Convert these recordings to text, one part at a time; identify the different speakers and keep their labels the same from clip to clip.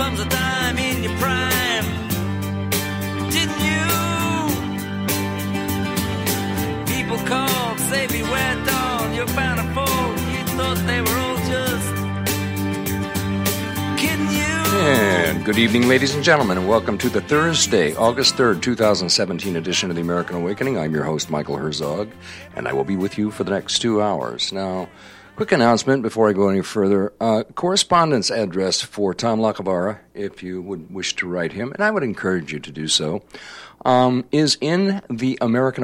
Speaker 1: comes a time in your prime. Didn't you? People called, say beware dog, you're bound to fall. You thought they were all just kidding you.
Speaker 2: And good evening, ladies and gentlemen, and welcome to the Thursday, August 3rd, 2017 edition of the American Awakening. I'm your host, Michael Herzog, and I will be with you for the next 2 hours. Now, quick announcement before I go any further. Correspondence address for Tom Lacavara, if you would wish to write him, and I would encourage you to do so, is in the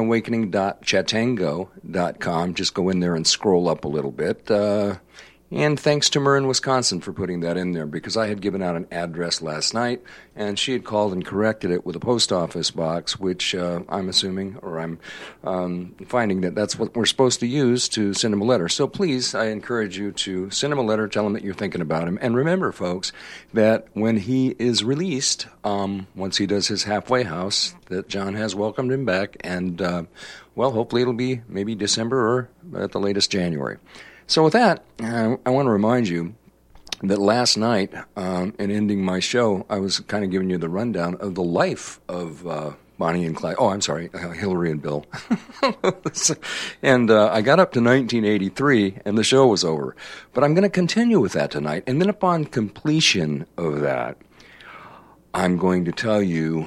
Speaker 2: AmericanAwakening.chatango.com. Just go in there and scroll up a little bit. And thanks to Marin, Wisconsin for putting that in there, because I had given out an address last night, and she had called and corrected it with a post office box, which I'm assuming, or I'm finding that that's what we're supposed to use to send him a letter. So please, I encourage you to send him a letter, tell him that you're thinking about him. And remember, folks, that when he is released, once he does his halfway house, that John has welcomed him back, and, well, hopefully it'll be maybe December or at the latest January. So with that, I want to remind you that last night, in ending my show, I was kind of giving you the rundown of the life of Bonnie and Clyde. Oh, I'm sorry, Hillary and Bill. And I got up to 1983, and the show was over. But I'm going to continue with that tonight. And then upon completion of that, I'm going to tell you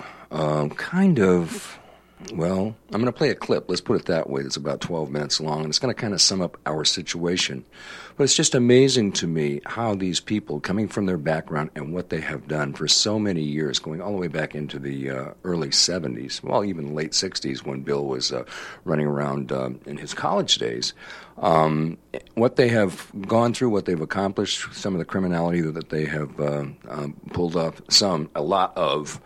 Speaker 2: well, I'm going to play a clip, let's put it that way, that's about 12 minutes long, and it's going to kind of sum up our situation. But it's just amazing to me how these people, coming from their background and what they have done for so many years, going all the way back into the early 70s, well, even late 60s when Bill was running around in his college days, what they have gone through, what they've accomplished, some of the criminality that they have pulled off, a lot of.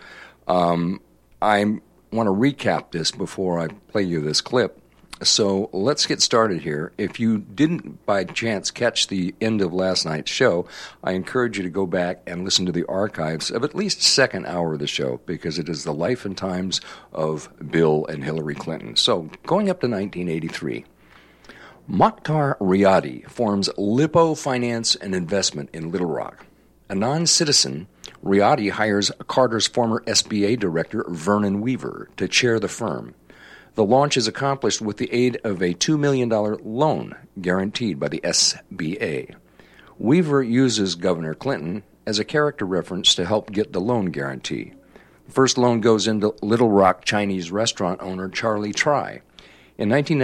Speaker 2: I want to recap this before I play you this clip. So let's get started here. If you didn't by chance catch the end of last night's show, I encourage you to go back and listen to the archives of at least second hour of the show, because it is the life and times of Bill and Hillary Clinton. So going up to 1983, Mokhtar Riyadi forms Lippo Finance and Investment in Little Rock. A non-citizen, Riyadi hires Carter's former SBA director, Vernon Weaver, to chair the firm. The launch is accomplished with the aid of a $2 million loan guaranteed by the SBA. Weaver uses Governor Clinton as a character reference to help get the loan guarantee. The first loan goes into Little Rock Chinese restaurant owner Charlie Try. In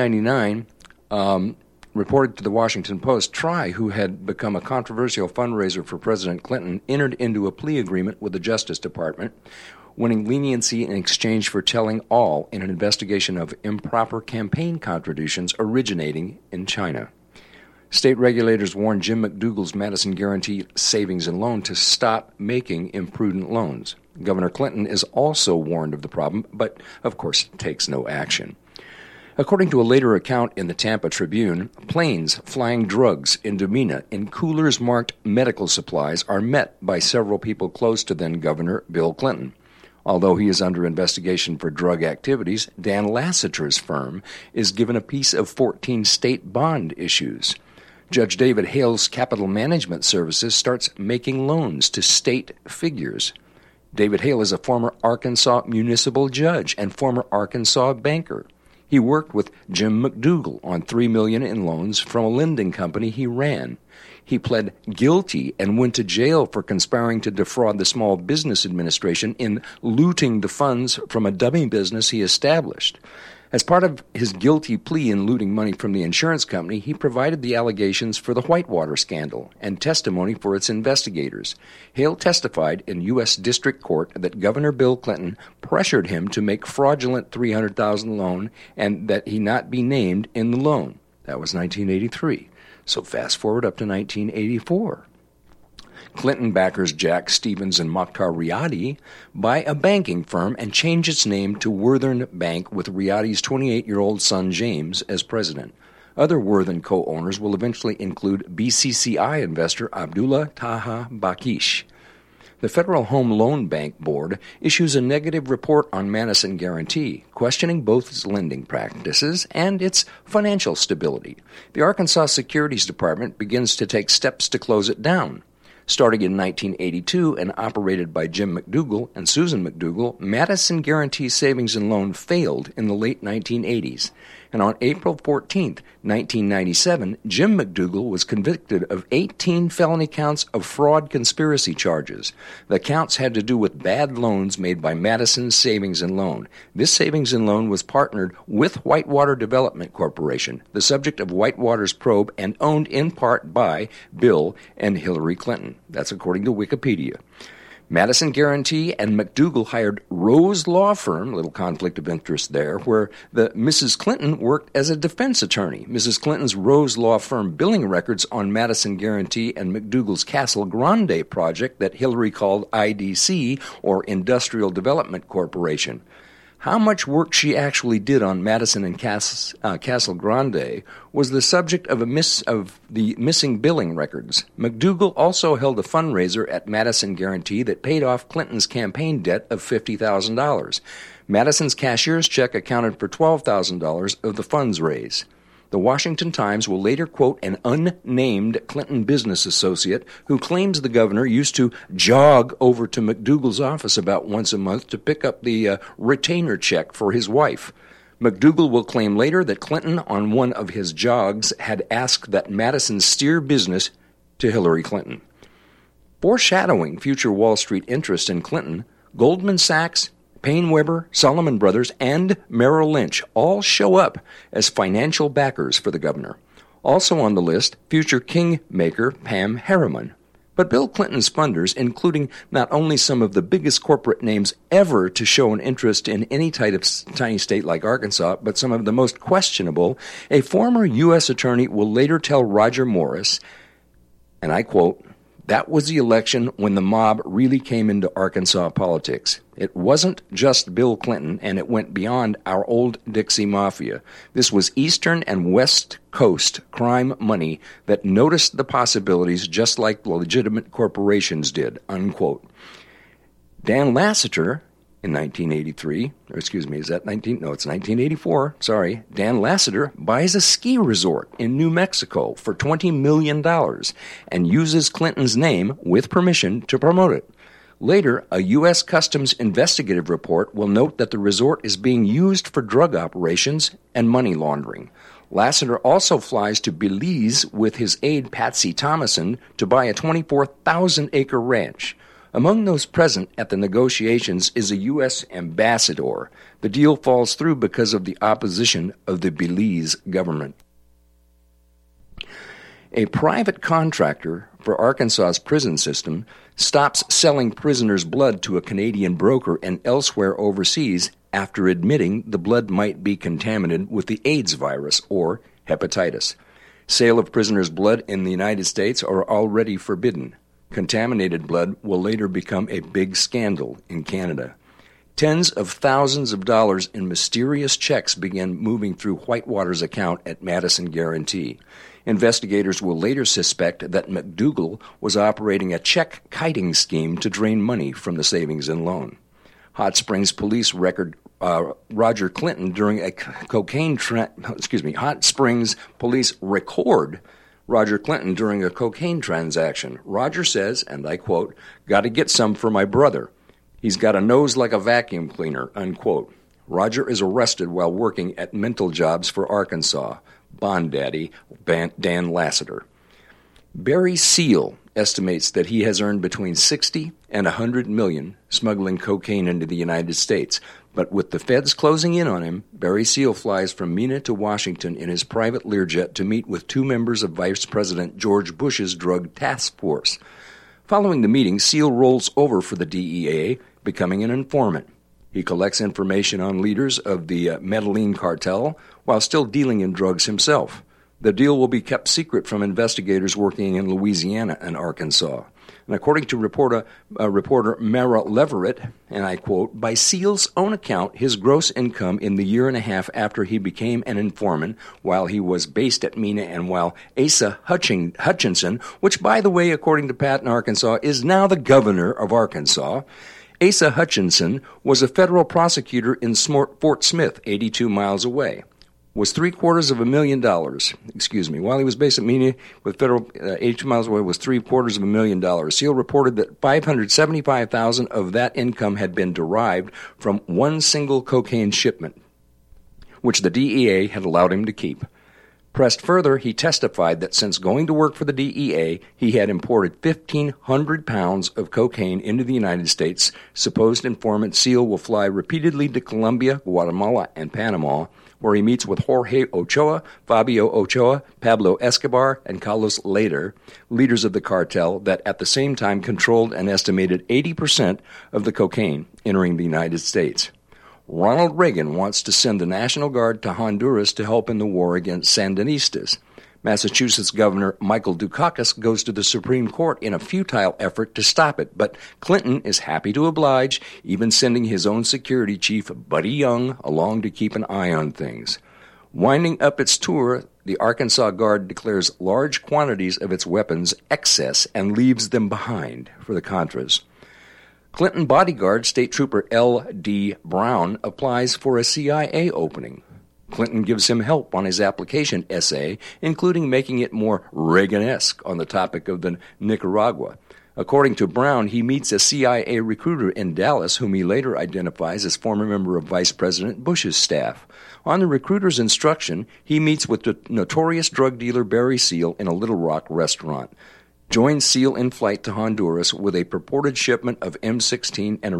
Speaker 2: 1999, reported to the Washington Post, Try, who had become a controversial fundraiser for President Clinton, entered into a plea agreement with the Justice Department, winning leniency in exchange for telling all in an investigation of improper campaign contributions originating in China. State regulators warned Jim McDougal's Madison Guaranty Savings and Loan to stop making imprudent loans. Governor Clinton is also warned of the problem, but, of course, takes no action. According to a later account in the Tampa Tribune, planes flying drugs into Mena in coolers marked medical supplies are met by several people close to then Governor Bill Clinton. Although he is under investigation for drug activities, Dan Lassiter's firm is given a piece of 14 state bond issues. Judge David Hale's Capital Management Services starts making loans to state figures. David Hale is a former Arkansas municipal judge and former Arkansas banker. He worked with Jim McDougal on $3 million in loans from a lending company he ran. He pled guilty and went to jail for conspiring to defraud the Small Business Administration in looting the funds from a dummy business he established. As part of his guilty plea in looting money from the insurance company, he provided the allegations for the Whitewater scandal and testimony for its investigators. Hale testified in U.S. District Court that Governor Bill Clinton pressured him to make fraudulent $300,000 loan and that he not be named in the loan. That was 1983. So fast forward up to 1984. Clinton backers Jack Stevens and Mokhtar Riyadi buy a banking firm and change its name to Worthern Bank with Riyadi's 28-year-old son James as president. Other Worthern co-owners will eventually include BCCI investor Abdullah Taha Bakish. The Federal Home Loan Bank Board issues a negative report on Madison Guaranty, questioning both its lending practices and its financial stability. The Arkansas Securities Department begins to take steps to close it down. Starting in 1982 and operated by Jim McDougall and Susan McDougall, Madison Guaranty Savings and Loan failed in the late 1980s. And on April 14, 1997, Jim McDougall was convicted of 18 felony counts of fraud conspiracy charges. The counts had to do with bad loans made by Madison Savings and Loan. This savings and loan was partnered with Whitewater Development Corporation, the subject of Whitewater's probe, and owned in part by Bill and Hillary Clinton. That's according to Wikipedia. Madison Guaranty and McDougall hired Rose Law Firm, little conflict of interest there, where the Mrs. Clinton worked as a defense attorney. Mrs. Clinton's Rose Law Firm billing records on Madison Guaranty and McDougall's Castle Grande project that Hillary called IDC, or Industrial Development Corporation. How much work she actually did on Madison and Castle Grande was the subject of the missing billing records. McDougall also held a fundraiser at Madison Guaranty that paid off Clinton's campaign debt of $50,000. Madison's cashier's check accounted for $12,000 of the funds raised. The Washington Times will later quote an unnamed Clinton business associate who claims the governor used to jog over to McDougall's office about once a month to pick up the retainer check for his wife. McDougall will claim later that Clinton, on one of his jogs, had asked that Madison steer business to Hillary Clinton. Foreshadowing future Wall Street interest in Clinton, Goldman Sachs, Paine-Webber, Solomon Brothers, and Merrill Lynch all show up as financial backers for the governor. Also on the list, future kingmaker Pam Harriman. But Bill Clinton's funders, including not only some of the biggest corporate names ever to show an interest in any tiny state like Arkansas, but some of the most questionable, a former U.S. attorney will later tell Roger Morris, and I quote, "That was the election when the mob really came into Arkansas politics. It wasn't just Bill Clinton, and it went beyond our old Dixie Mafia. This was Eastern and West Coast crime money that noticed the possibilities just like legitimate corporations did," unquote. Dan Lassiter, in 1983, it's 1984, Dan Lassiter buys a ski resort in New Mexico for $20 million and uses Clinton's name with permission to promote it. Later, a U.S. Customs investigative report will note that the resort is being used for drug operations and money laundering. Lassiter also flies to Belize with his aide Patsy Thomason to buy a 24,000-acre ranch. Among those present at the negotiations is a U.S. ambassador. The deal falls through because of the opposition of the Belize government. A private contractor for Arkansas's prison system stops selling prisoners' blood to a Canadian broker and elsewhere overseas after admitting the blood might be contaminated with the AIDS virus or hepatitis. Sale of prisoners' blood in the United States are already forbidden. Contaminated blood will later become a big scandal in Canada. Tens of thousands of dollars in mysterious checks began moving through Whitewater's account at Madison Guaranty. Investigators will later suspect that McDougall was operating a check-kiting scheme to drain money from the savings and loan. Hot Springs police record Roger Clinton during a Hot Springs police record Roger Clinton during a cocaine transaction. Roger says, and I quote, "Got to get some for my brother. He's got a nose like a vacuum cleaner," unquote. Roger is arrested while working at mental jobs for Arkansas. Bond daddy Dan Lassiter. Barry Seal estimates that he has earned between $60 and $100 million smuggling cocaine into the United States. But with the feds closing in on him, Barry Seal flies from Mena to Washington in his private Learjet to meet with two members of Vice President George Bush's Drug Task Force. Following the meeting, Seal rolls over for the DEA, becoming an informant. He collects information on leaders of the Medellin cartel while still dealing in drugs himself. The deal will be kept secret from investigators working in Louisiana and Arkansas. And according to reporter Mara Leverett, and I quote, "By Seal's own account, his gross income in the year and a half after he became an informant, while he was based at Mena and while Asa Hutchinson, which, by the way, according to Patton, Arkansas, is now the governor of Arkansas, Asa Hutchinson was a federal prosecutor in Fort Smith, 82 miles away. was $750,000. While he was based at Mena with federal 82 miles away, was $750,000. Seal reported that $575,000 of that income had been derived from one single cocaine shipment, which the DEA had allowed him to keep. Pressed further, he testified that since going to work for the DEA, he had imported 1,500 pounds of cocaine into the United States. Supposed informant Seal will fly repeatedly to Colombia, Guatemala, and Panama, where he meets with Jorge Ochoa, Fabio Ochoa, Pablo Escobar, and Carlos Leder, leaders of the cartel that at the same time controlled an estimated 80% of the cocaine entering the United States. Ronald Reagan wants to send the National Guard to Honduras to help in the war against Sandinistas. Massachusetts Governor Michael Dukakis goes to the Supreme Court in a futile effort to stop it, but Clinton is happy to oblige, even sending his own security chief, Buddy Young, along to keep an eye on things. Winding up its tour, the Arkansas Guard declares large quantities of its weapons excess and leaves them behind for the Contras. Clinton bodyguard State Trooper L.D. Brown applies for a CIA opening. Clinton gives him help on his application essay, including making it more Reagan-esque on the topic of the Nicaragua. According to Brown, he meets a CIA recruiter in Dallas whom he later identifies as former member of Vice President Bush's staff. On the recruiter's instruction, he meets with the notorious drug dealer Barry Seal in a Little Rock restaurant. Joins Seal in flight to Honduras with a purported shipment of M16 and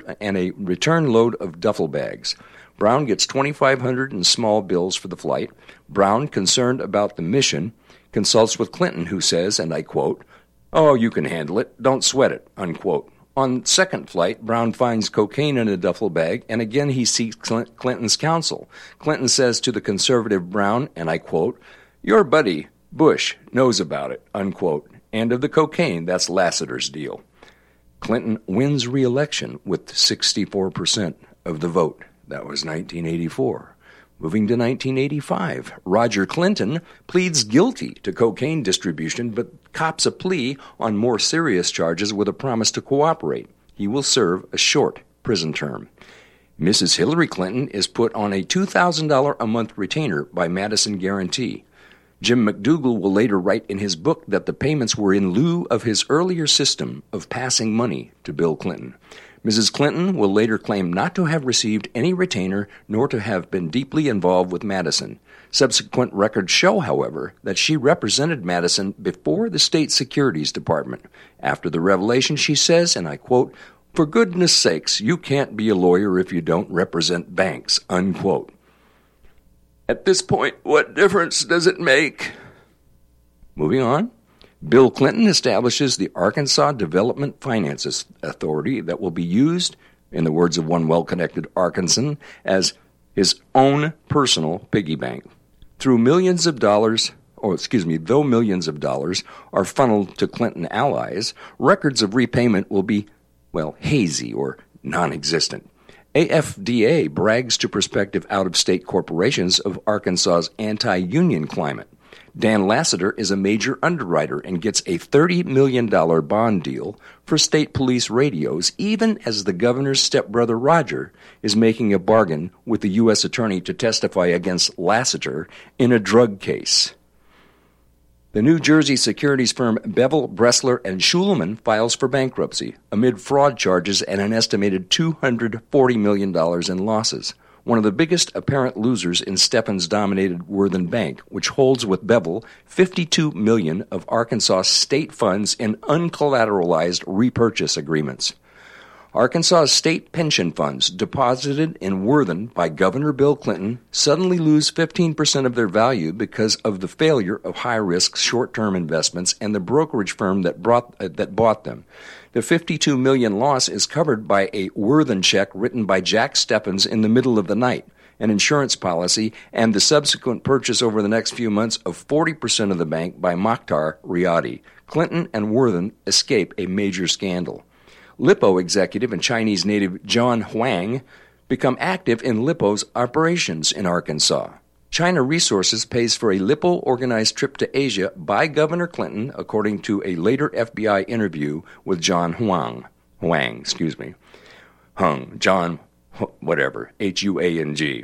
Speaker 2: a return load of duffel bags. Brown gets $2,500 in small bills for the flight. Brown, concerned about the mission, consults with Clinton, who says, and I quote, "Oh, you can handle it. Don't sweat it," unquote. On second flight, Brown finds cocaine in a duffel bag, and again he seeks Clinton's counsel. Clinton says to the conservative Brown, and I quote, "Your buddy, Bush, knows about it," unquote. And of the cocaine, that's Lassiter's deal. Clinton wins re-election with 64% of the vote. That was 1984. Moving to 1985, Roger Clinton pleads guilty to cocaine distribution but cops a plea on more serious charges with a promise to cooperate. He will serve a short prison term. Mrs. Hillary Clinton is put on a $2,000 a month retainer by Madison Guarantee. Jim McDougall will later write in his book that the payments were in lieu of his earlier system of passing money to Bill Clinton. Mrs. Clinton will later claim not to have received any retainer nor to have been deeply involved with Madison. Subsequent records show, however, that she represented Madison before the State Securities Department. After the revelation, she says, and I quote, "For goodness sakes, you can't be a lawyer if you don't represent banks," unquote. At this point, what difference does it make? Moving on, Bill Clinton establishes the Arkansas Development Finance Authority that will be used, in the words of one well-connected Arkansan, as his own personal piggy bank. Though millions of dollars are funneled to Clinton allies, records of repayment will be, hazy or non-existent. AFDA brags to prospective out-of-state corporations of Arkansas's anti-union climate. Dan Lassiter is a major underwriter and gets a $30 million bond deal for state police radios, even as the governor's stepbrother Roger is making a bargain with the U.S. attorney to testify against Lassiter in a drug case. The New Jersey securities firm Bevel, Bressler, and Schulman files for bankruptcy amid fraud charges and an estimated $240 million in losses. One of the biggest apparent losers in Stephens-dominated Worthen Bank, which holds with Bevel $52 million of Arkansas state funds in uncollateralized repurchase agreements. Arkansas state pension funds deposited in Worthen by Governor Bill Clinton suddenly lose 15% of their value because of the failure of high-risk short-term investments and the brokerage firm that bought them. The $52 million loss is covered by a Worthen check written by Jack Stephens in the middle of the night, an insurance policy, and the subsequent purchase over the next few months of 40% of the bank by Mokhtar Riyadi. Clinton and Worthen escape a major scandal. Lippo executive and Chinese native John Huang become active in Lippo's operations in Arkansas. China Resources pays for a Lippo-organized trip to Asia by Governor Clinton, according to a later FBI interview with John Huang, Huang.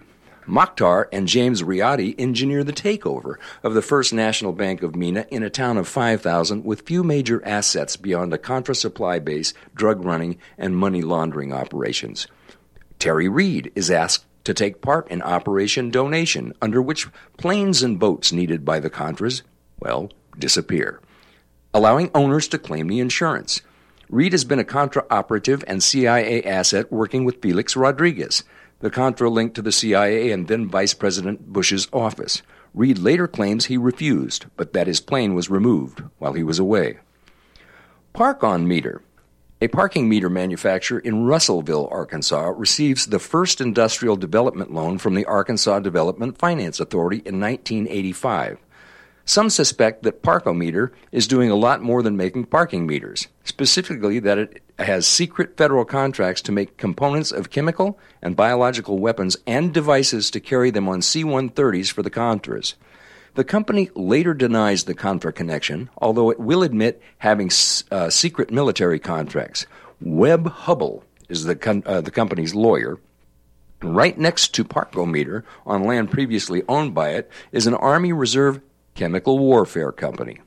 Speaker 2: Mokhtar and James Riyadi engineer the takeover of the First National Bank of MENA in a town of 5,000 with few major assets beyond a Contra supply base, drug running, and money laundering operations. Terry Reid is asked to take part in Operation Donation, under which planes and boats needed by the Contras, disappear, allowing owners to claim the insurance. Reid has been a Contra operative and CIA asset working with Felix Rodriguez, the Contra linked to the CIA and then Vice President Bush's office. Reid later claims he refused, but that his plane was removed while he was away. Park-On Meter, a parking meter manufacturer in Russellville, Arkansas, receives the first industrial development loan from the Arkansas Development Finance Authority in 1985. Some suspect that Park-O-Meter is doing a lot more than making parking meters, specifically that it has secret federal contracts to make components of chemical and biological weapons and devices to carry them on C-130s for the Contras. The company later denies the Contra connection, although it will admit having secret military contracts. Webb Hubble is the company's lawyer. Right next to Park-O-Meter, on land previously owned by it, is an Army Reserve chemical warfare company.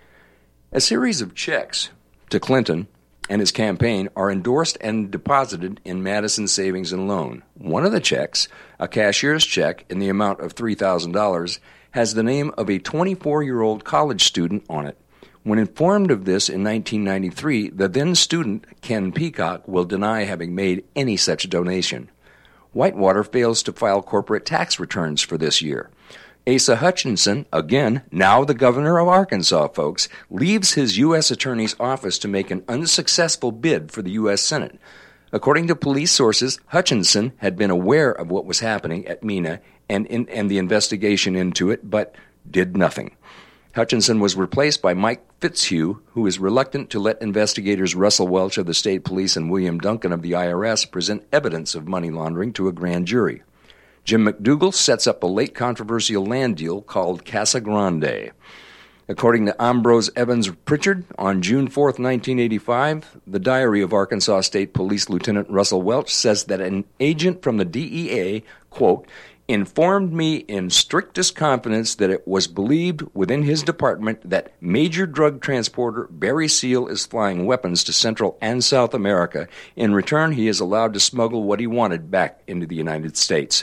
Speaker 2: A series of checks to Clinton and his campaign are endorsed and deposited in Madison Savings and Loan. One of the checks, a cashier's check in the amount of $3,000, has the name of a 24-year-old college student on it. When informed of this in 1993, the then student, Ken Peacock, will deny having made any such donation. Whitewater fails to file corporate tax returns for this year. Asa Hutchinson, again, now the governor of Arkansas, folks, leaves his U.S. Attorney's office to make an unsuccessful bid for the U.S. Senate. According to police sources, Hutchinson had been aware of what was happening at MENA and the investigation into it, but did nothing. Hutchinson was replaced by Mike Fitzhugh, who is reluctant to let investigators Russell Welch of the State Police and William Duncan of the IRS present evidence of money laundering to a grand jury. Jim McDougal sets up a late controversial land deal called Casa Grande. According to Ambrose Evans Pritchard, on June 4, 1985, the diary of Arkansas State Police Lieutenant Russell Welch says that an agent from the DEA, quote, informed me in strictest confidence that it was believed within his department that major drug transporter Barry Seal is flying weapons to Central and South America. In return, he is allowed to smuggle what he wanted back into the United States.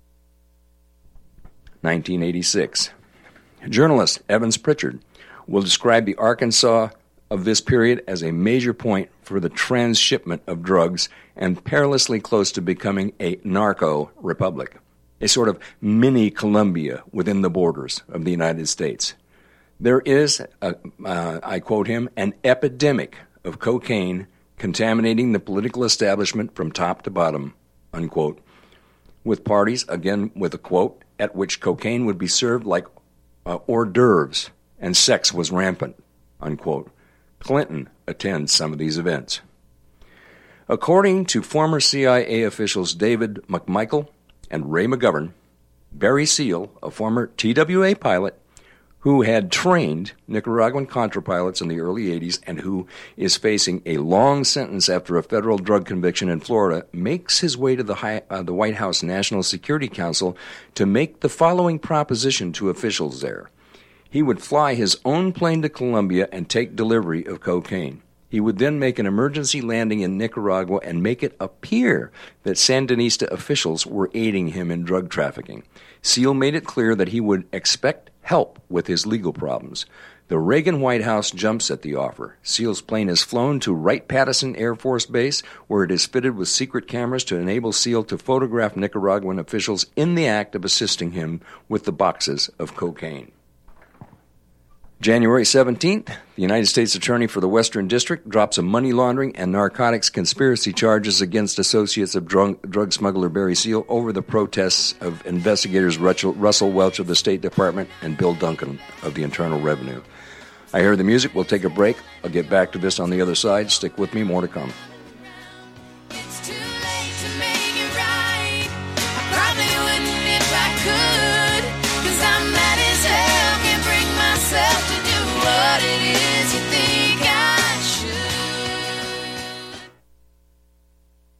Speaker 2: 1986. Journalist Evans Pritchard will describe the Arkansas of this period as a major point for the transshipment of drugs and perilously close to becoming a narco republic, a sort of mini Colombia within the borders of the United States. There is, I quote him, an epidemic of cocaine contaminating the political establishment from top to bottom, unquote, with parties, again with a quote, at which cocaine would be served like hors d'oeuvres and sex was rampant, unquote. Clinton attends some of these events. According to former CIA officials David McMichael and Ray McGovern, Barry Seal, a former TWA pilot who had trained Nicaraguan Contra pilots in the early 80s and who is facing a long sentence after a federal drug conviction in Florida, makes his way to the White House National Security Council to make the following proposition to officials there. He would fly his own plane to Colombia and take delivery of cocaine. He would then make an emergency landing in Nicaragua and make it appear that Sandinista officials were aiding him in drug trafficking. Seal made it clear that he would expect help with his legal problems. The Reagan White House jumps at the offer. Seal's plane is flown to Wright-Patterson Air Force Base, where it is fitted with secret cameras to enable Seal to photograph Nicaraguan officials in the act of assisting him with the boxes of cocaine. January 17th, the United States Attorney for the Western District drops a money laundering and narcotics conspiracy charges against associates of drug smuggler Barry Seal over the protests of investigators Russell Welch of the State Department and Bill Duncan of the Internal Revenue. I hear the music. We'll take a break. I'll get back to this on the other side. Stick with me. More to come.
Speaker 3: It's too late to make it right. I probably wouldn't if I could, 'cause I'm mad as hell, can't bring myself to do what it is you think I should.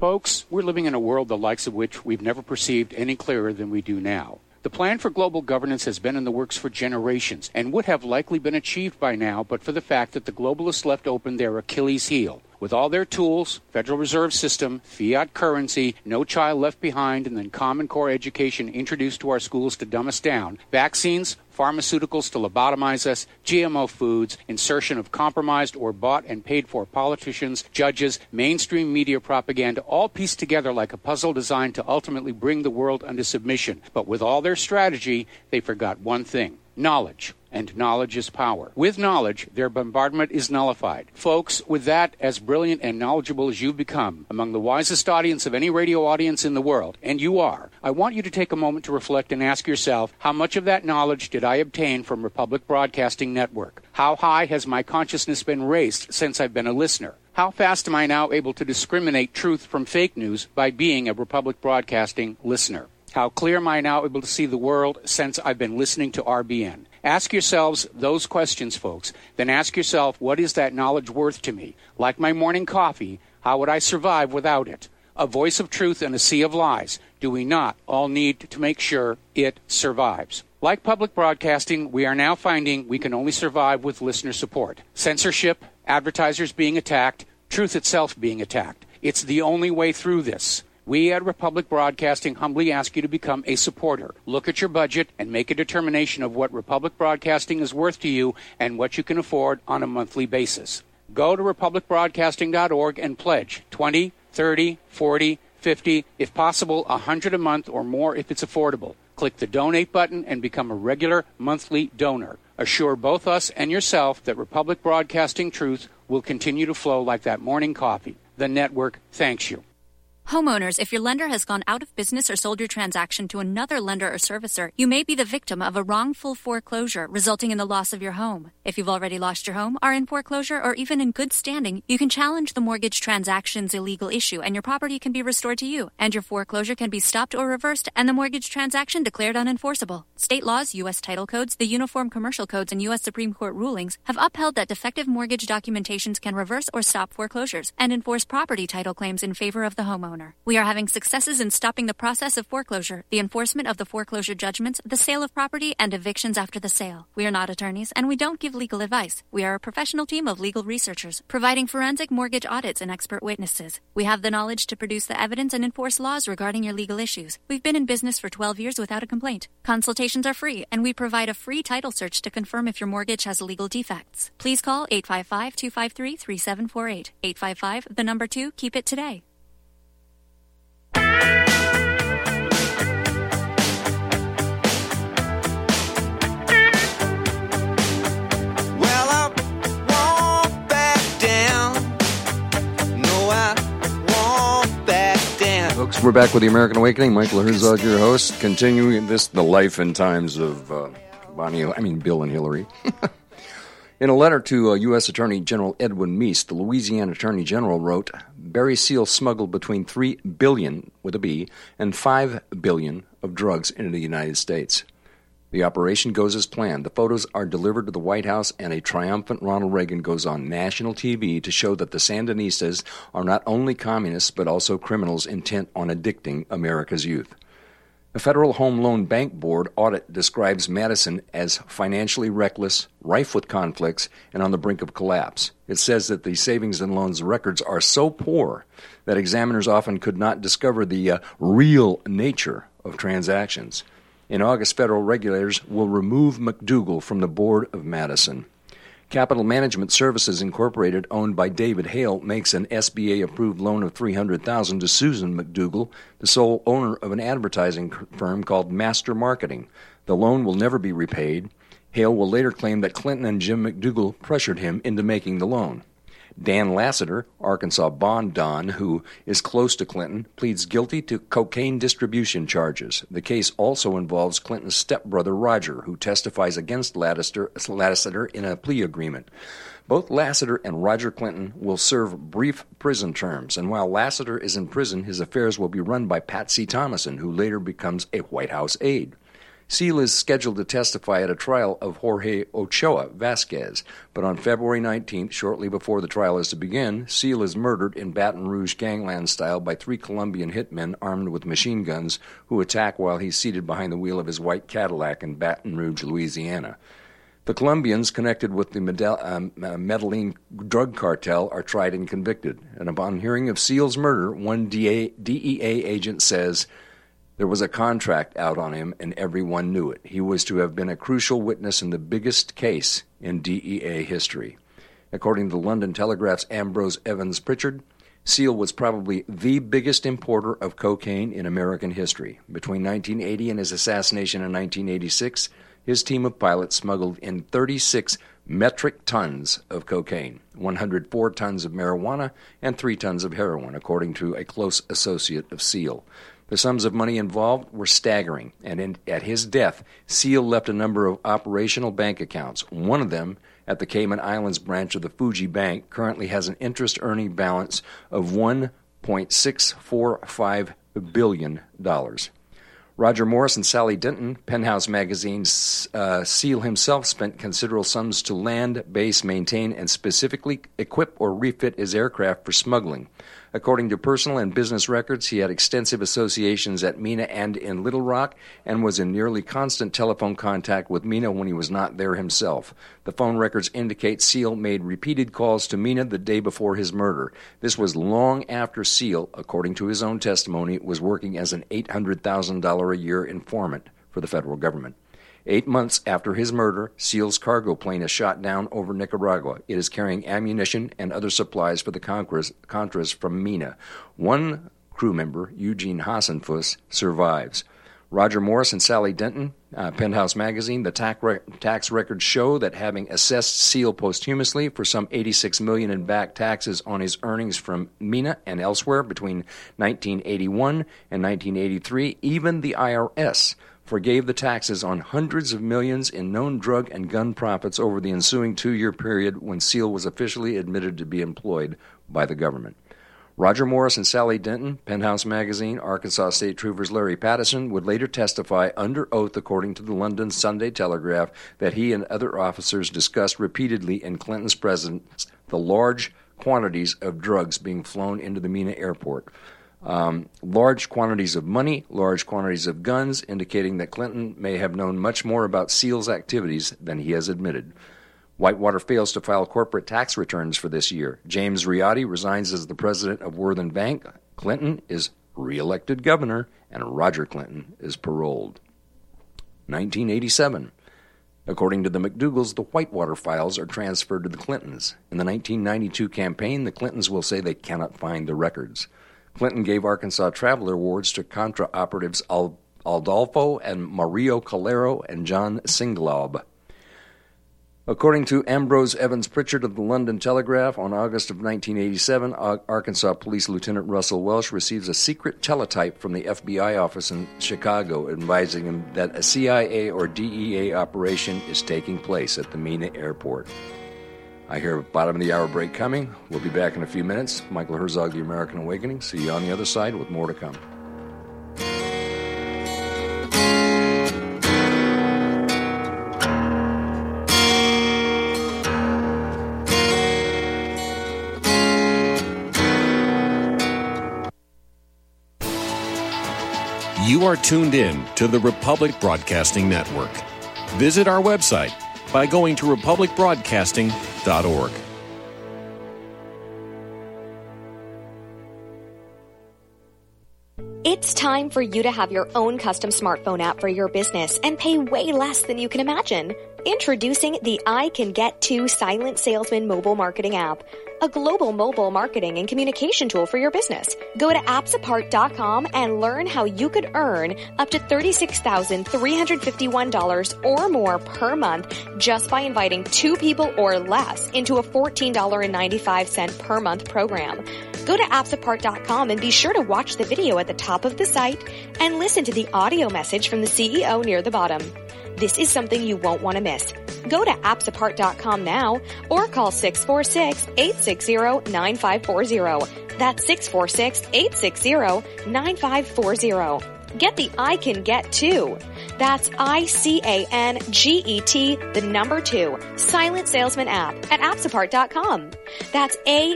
Speaker 4: Folks, we're living in a world the likes of which we've never perceived any clearer than we do now. The plan for global governance has been in the works for generations and would have likely been achieved by now but for the fact that the globalists left open their Achilles heel. With all their tools, Federal Reserve System, fiat currency, no child left behind, and then Common Core education introduced to our schools to dumb us down, vaccines, pharmaceuticals to lobotomize us, GMO foods, insertion of compromised or bought and paid for politicians, judges, mainstream media propaganda, all pieced together like a puzzle designed to ultimately bring the world under submission. But with all their strategy, they forgot one thing: knowledge. And knowledge is power. With knowledge, their bombardment is nullified. Folks, with that, as brilliant and knowledgeable as you've become, among the wisest audience of any radio audience in the world, and you are, I want you to take a moment to reflect and ask yourself, how much of that knowledge did I obtain from Republic Broadcasting Network? How high has my consciousness been raised since I've been a listener? How fast am I now able to discriminate truth from fake news by being a Republic Broadcasting listener? How clear am I now able to see the world since I've been listening to RBN? Ask yourselves those questions, folks. Then ask yourself, what is that knowledge worth to me? Like my morning coffee, how would I survive without it? A voice of truth in a sea of lies. Do we not all need to make sure it survives? Like public broadcasting, we are now finding we can only survive with listener support. Censorship, advertisers being attacked, truth itself being attacked. It's the only way through this. We at Republic Broadcasting humbly ask you to become a supporter. Look at your budget and make a determination of what Republic Broadcasting is worth to you and what you can afford on a monthly basis. Go to republicbroadcasting.org and pledge $20, $30, $40, $50, if possible, $100 a month or more if it's affordable. Click the donate button and become a regular monthly donor. Assure both us and yourself that Republic Broadcasting truth will continue to flow like that morning coffee. The network thanks you.
Speaker 5: Homeowners, if your lender has gone out of business or sold your transaction to another lender or servicer, you may be the victim of a wrongful foreclosure resulting in the loss of your home. If you've already lost your home, are in foreclosure, or even in good standing, you can challenge the mortgage transaction's illegal issue and your property can be restored to you, and your foreclosure can be stopped or reversed and the mortgage transaction declared unenforceable. State laws, U.S. title codes, the Uniform Commercial Codes, and U.S. Supreme Court rulings have upheld that defective mortgage documentations can reverse or stop foreclosures and enforce property title claims in favor of the homeowner. We are having successes in stopping the process of foreclosure, the enforcement of the foreclosure judgments, the sale of property, and evictions after the sale. We are not attorneys, and we don't give legal advice. We are a professional team of legal researchers, providing forensic mortgage audits and expert witnesses. We have the knowledge to produce the evidence and enforce laws regarding your legal issues. We've been in business for 12 years without a complaint. Consultations are free, and we provide a free title search to confirm if your mortgage has legal defects. Please call 855-253-3748. 855, the number 2, keep it today.
Speaker 2: Folks, we're back with the American Awakening. Michael Herzog, your host, continuing the life and times of Bill and Hillary. In a letter to U.S. Attorney General Edwin Meese, the Louisiana Attorney General wrote, Barry Seal smuggled between $3 billion, with a B, and $5 billion of drugs into the United States. The operation goes as planned. The photos are delivered to the White House, and a triumphant Ronald Reagan goes on national TV to show that the Sandinistas are not only communists but also criminals intent on addicting America's youth. The Federal Home Loan Bank Board audit describes Madison as financially reckless, rife with conflicts, and on the brink of collapse. It says that the savings and loans records are so poor that examiners often could not discover the real nature of transactions. In August, federal regulators will remove McDougal from the board of Madison. Capital Management Services Incorporated, owned by David Hale, makes an SBA-approved loan of $300,000 to Susan McDougal, the sole owner of an advertising firm called Master Marketing. The loan will never be repaid. Hale will later claim that Clinton and Jim McDougal pressured him into making the loan. Dan Lassiter, Arkansas Bond Don, who is close to Clinton, pleads guilty to cocaine distribution charges. The case also involves Clinton's stepbrother Roger, who testifies against Lassiter in a plea agreement. Both Lassiter and Roger Clinton will serve brief prison terms, and while Lassiter is in prison, his affairs will be run by Patsy Thomason, who later becomes a White House aide. Seal is scheduled to testify at a trial of Jorge Ochoa Vasquez, but on February 19th, shortly before the trial is to begin, Seal is murdered in Baton Rouge gangland style by 3 Colombian hitmen armed with machine guns who attack while he's seated behind the wheel of his white Cadillac in Baton Rouge, Louisiana. The Colombians connected with the Medellin drug cartel are tried and convicted, and upon hearing of Seal's murder, one DEA agent says, "There was a contract out on him, and everyone knew it. He was to have been a crucial witness in the biggest case in DEA history." According to the London Telegraph's Ambrose Evans Pritchard, Seal was probably the biggest importer of cocaine in American history. Between 1980 and his assassination in 1986, his team of pilots smuggled in 36 metric tons of cocaine, 104 tons of marijuana, and 3 tons of heroin, according to a close associate of Seal. The sums of money involved were staggering, and at his death, Seal left a number of operational bank accounts. One of them, at the Cayman Islands branch of the Fuji Bank, currently has an interest-earning balance of $1.645 billion. Roger Morris and Sally Denton, Penthouse Magazine's Seal himself spent considerable sums to land, base, maintain, and specifically equip or refit his aircraft for smuggling. According to personal and business records, he had extensive associations at Mena and in Little Rock and was in nearly constant telephone contact with Mena when he was not there himself. The phone records indicate Seal made repeated calls to Mena the day before his murder. This was long after Seal, according to his own testimony, was working as an $800,000 a year informant for the federal government. 8 months after his murder, Seal's cargo plane is shot down over Nicaragua. It is carrying ammunition and other supplies for the Contras from Mena. One crew member, Eugene Hassenfuss, survives. Roger Morris and Sally Denton, Penthouse Magazine, the tax records show that having assessed Seal posthumously for some $86 million in back taxes on his earnings from Mena and elsewhere between 1981 and 1983, even the IRS forgave the taxes on hundreds of millions in known drug and gun profits over the ensuing 2-year period when Seal was officially admitted to be employed by the government. Roger Morris and Sally Denton, Penthouse Magazine, Arkansas State Troopers Larry Patterson would later testify under oath, according to the London Sunday Telegraph, that he and other officers discussed repeatedly in Clinton's presence the large quantities of drugs being flown into the Mena airport. Large quantities of money, large quantities of guns, indicating that Clinton may have known much more about Seal's activities than he has admitted. Whitewater fails to file corporate tax returns for this year. James Riotti resigns as the president of Worthen Bank. Clinton is re-elected governor, and Roger Clinton is paroled. 1987. According to the McDougalls, the Whitewater files are transferred to the Clintons. In the 1992 campaign, the Clintons will say they cannot find the records. Clinton gave Arkansas Traveler Awards to Contra operatives Aldolfo and Mario Calero and John Singlaub. According to Ambrose Evans Pritchard of the London Telegraph, on August of 1987, Arkansas Police Lieutenant Russell Welsh receives a secret teletype from the FBI office in Chicago advising him that a CIA or DEA operation is taking place at the Mena airport. I hear a bottom of the hour break coming. We'll be back in a few minutes. Michael Herzog, The American Awakening. See you on the other side with more to come.
Speaker 6: You are tuned in to the Republic Broadcasting Network. Visit our website by going to republicbroadcasting.org.
Speaker 7: It's time for you to have your own custom smartphone app for your business and pay way less than you can imagine. Introducing the I Can Get To Silent Salesman mobile marketing app, a global mobile marketing and communication tool for your business. Go to appsapart.com and learn how you could earn up to $36,351 or more per month just by inviting 2 people or less into a $14.95 per month program. Go to appsapart.com and be sure to watch the video at the top of the site and listen to the audio message from the CEO near the bottom. This is something you won't want to miss. Go to appsapart.com now or call 646-860-9540. That's 646-860-9540. Get the I Can Get To. That's ICANGET, the number 2, Silent Salesman app at appsapart.com. That's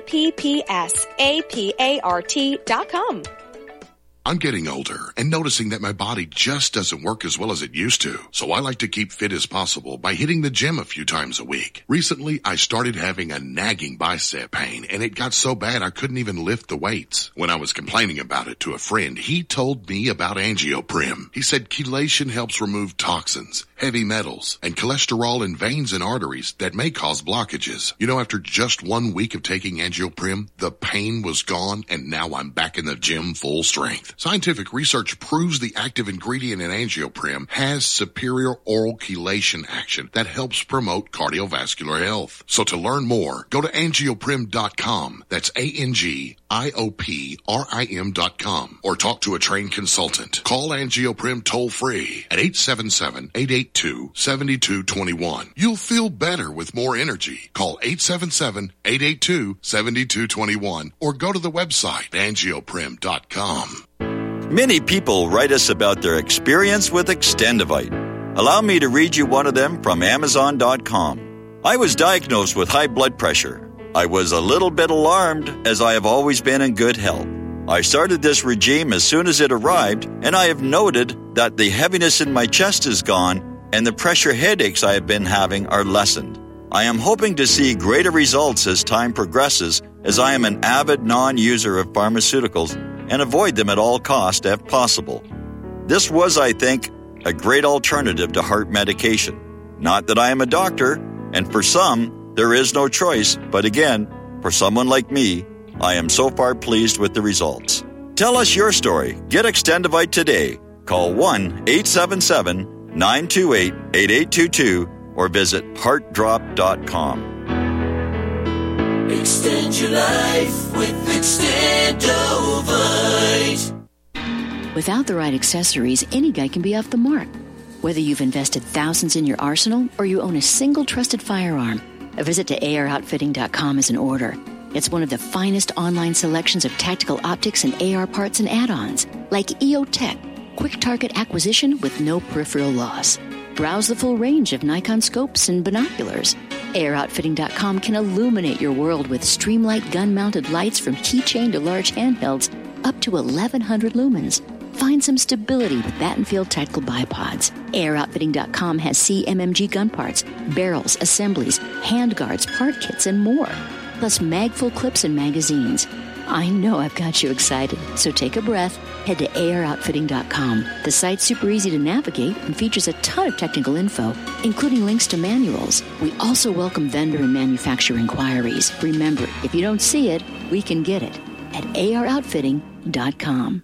Speaker 7: APPSAPART.com.
Speaker 8: I'm getting older and noticing that my body just doesn't work as well as it used to. So I like to keep fit as possible by hitting the gym a few times a week. Recently, I started having a nagging bicep pain, and it got so bad I couldn't even lift the weights. When I was complaining about it to a friend, he told me about Angioprim. He said chelation helps remove toxins, heavy metals, and cholesterol in veins and arteries that may cause blockages. You know, after just 1 week of taking Angioprim, the pain was gone, and now I'm back in the gym full strength. Scientific research proves the active ingredient in Angioprim has superior oral chelation action that helps promote cardiovascular health. So to learn more, go to angioprim.com. That's ANGIOPRIM.com, or talk to a trained consultant. Call Angioprim toll free at 877-882-7221. You'll feel better with more energy. Call 877-882-7221 or go to the website angioprim.com.
Speaker 9: Many people write us about their experience with Extendivite. Allow me to read you one of them from Amazon.com. I was diagnosed with high blood pressure. I was a little bit alarmed, as I have always been in good health. I started this regime as soon as it arrived, and I have noted that the heaviness in my chest is gone and the pressure headaches I have been having are lessened. I am hoping to see greater results as time progresses, as I am an avid non-user of pharmaceuticals and avoid them at all costs if possible. This was, I think, a great alternative to heart medication. Not that I am a doctor, and for some, there is no choice, but again, for someone like me, I am so far pleased with the results. Tell us your story. Get Extendivite today. Call 1-877-928-8822 or visit heartdrop.com.
Speaker 10: Extend your life with Extendovite.
Speaker 11: Without the right accessories, any guy can be off the mark. Whether you've invested thousands in your arsenal or you own a single trusted firearm, a visit to AROutfitting.com is in order. It's one of the finest online selections of tactical optics and AR parts and add-ons, like EOTech, quick target acquisition with no peripheral loss. Browse the full range of Nikon scopes and binoculars. AROutfitting.com can illuminate your world with Streamlight gun-mounted lights from keychain to large handhelds up to 1,100 lumens. Find some stability with Battenfield tactical bipods. AROutfitting.com has CMMG gun parts, barrels, assemblies, handguards, part kits, and more. Plus mag-full clips and magazines. I know I've got you excited, so take a breath. Head to AROutfitting.com. The site's super easy to navigate and features a ton of technical info, including links to manuals. We also welcome vendor and manufacturer inquiries. Remember, if you don't see it, we can get it at AROutfitting.com.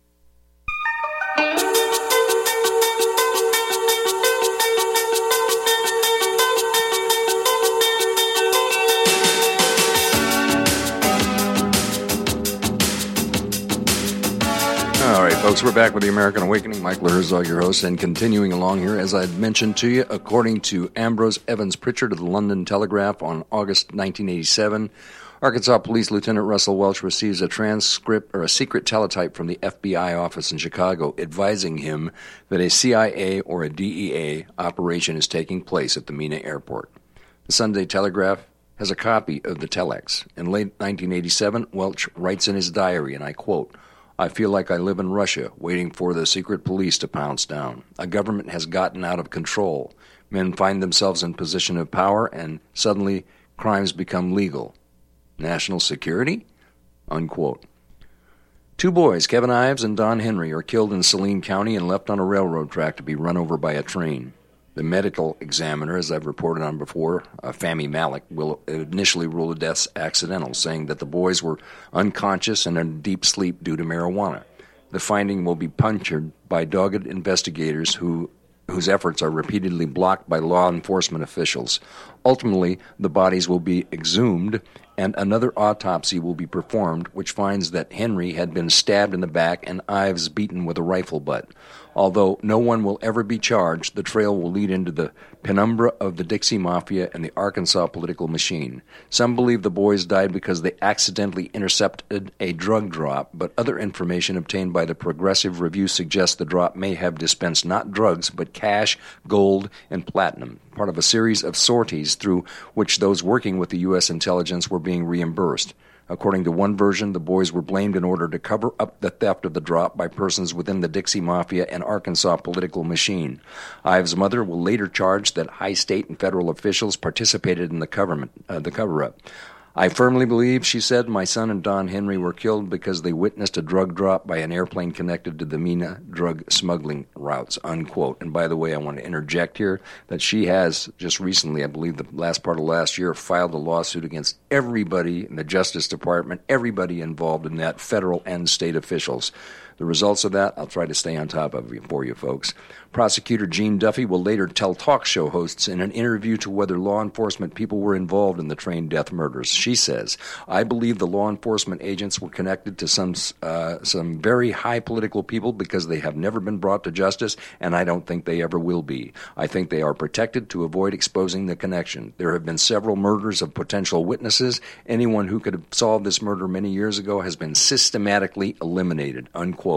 Speaker 2: All right, folks, we're back with the American Awakening. Michael Herzog, your host, and continuing along here, as I had mentioned to you, according to Ambrose Evans Pritchard of the London Telegraph on August 1987, Arkansas Police Lieutenant Russell Welch receives a transcript or a secret teletype from the FBI office in Chicago advising him that a CIA or a DEA operation is taking place at the Mena Airport. The Sunday Telegraph has a copy of the telex. In late 1987, Welch writes in his diary, and I quote, "I feel like I live in Russia, waiting for the secret police to pounce down. A government has gotten out of control. Men find themselves in position of power, and suddenly crimes become legal. National security?" Unquote. Two boys, Kevin Ives and Don Henry, are killed in Saline County and left on a railroad track to be run over by a train. The medical examiner, as I've reported on before, Fahmy Malik, will initially rule the deaths accidental, saying that the boys were unconscious and in deep sleep due to marijuana. The finding will be punctured by dogged investigators whose efforts are repeatedly blocked by law enforcement officials. Ultimately, the bodies will be exhumed and another autopsy will be performed, which finds that Henry had been stabbed in the back and Ives beaten with a rifle butt. Although no one will ever be charged, the trail will lead into the penumbra of the Dixie Mafia and the Arkansas political machine. Some believe the boys died because they accidentally intercepted a drug drop, but other information obtained by the Progressive Review suggests the drop may have dispensed not drugs, but cash, gold, and platinum, part of a series of sorties through which those working with the U.S. intelligence were being reimbursed. According to one version, the boys were blamed in order to cover up the theft of the drop by persons within the Dixie Mafia and Arkansas political machine. Ives' mother will later charge that high state and federal officials participated in the cover-up. I firmly believe, she said, my son and Don Henry were killed because they witnessed a drug drop by an airplane connected to the MENA drug smuggling routes, unquote. And by the way, I want to interject here that she has just recently, I believe the last part of last year, filed a lawsuit against everybody in the Justice Department, everybody involved in that, federal and state officials. The results of that, I'll try to stay on top of for you folks. Prosecutor Gene Duffy will later tell talk show hosts in an interview to whether law enforcement people were involved in the train death murders. She says, I believe the law enforcement agents were connected to some very high political people because they have never been brought to justice, and I don't think they ever will be. I think they are protected to avoid exposing the connection. There have been several murders of potential witnesses. Anyone who could have solved this murder many years ago has been systematically eliminated, unquote.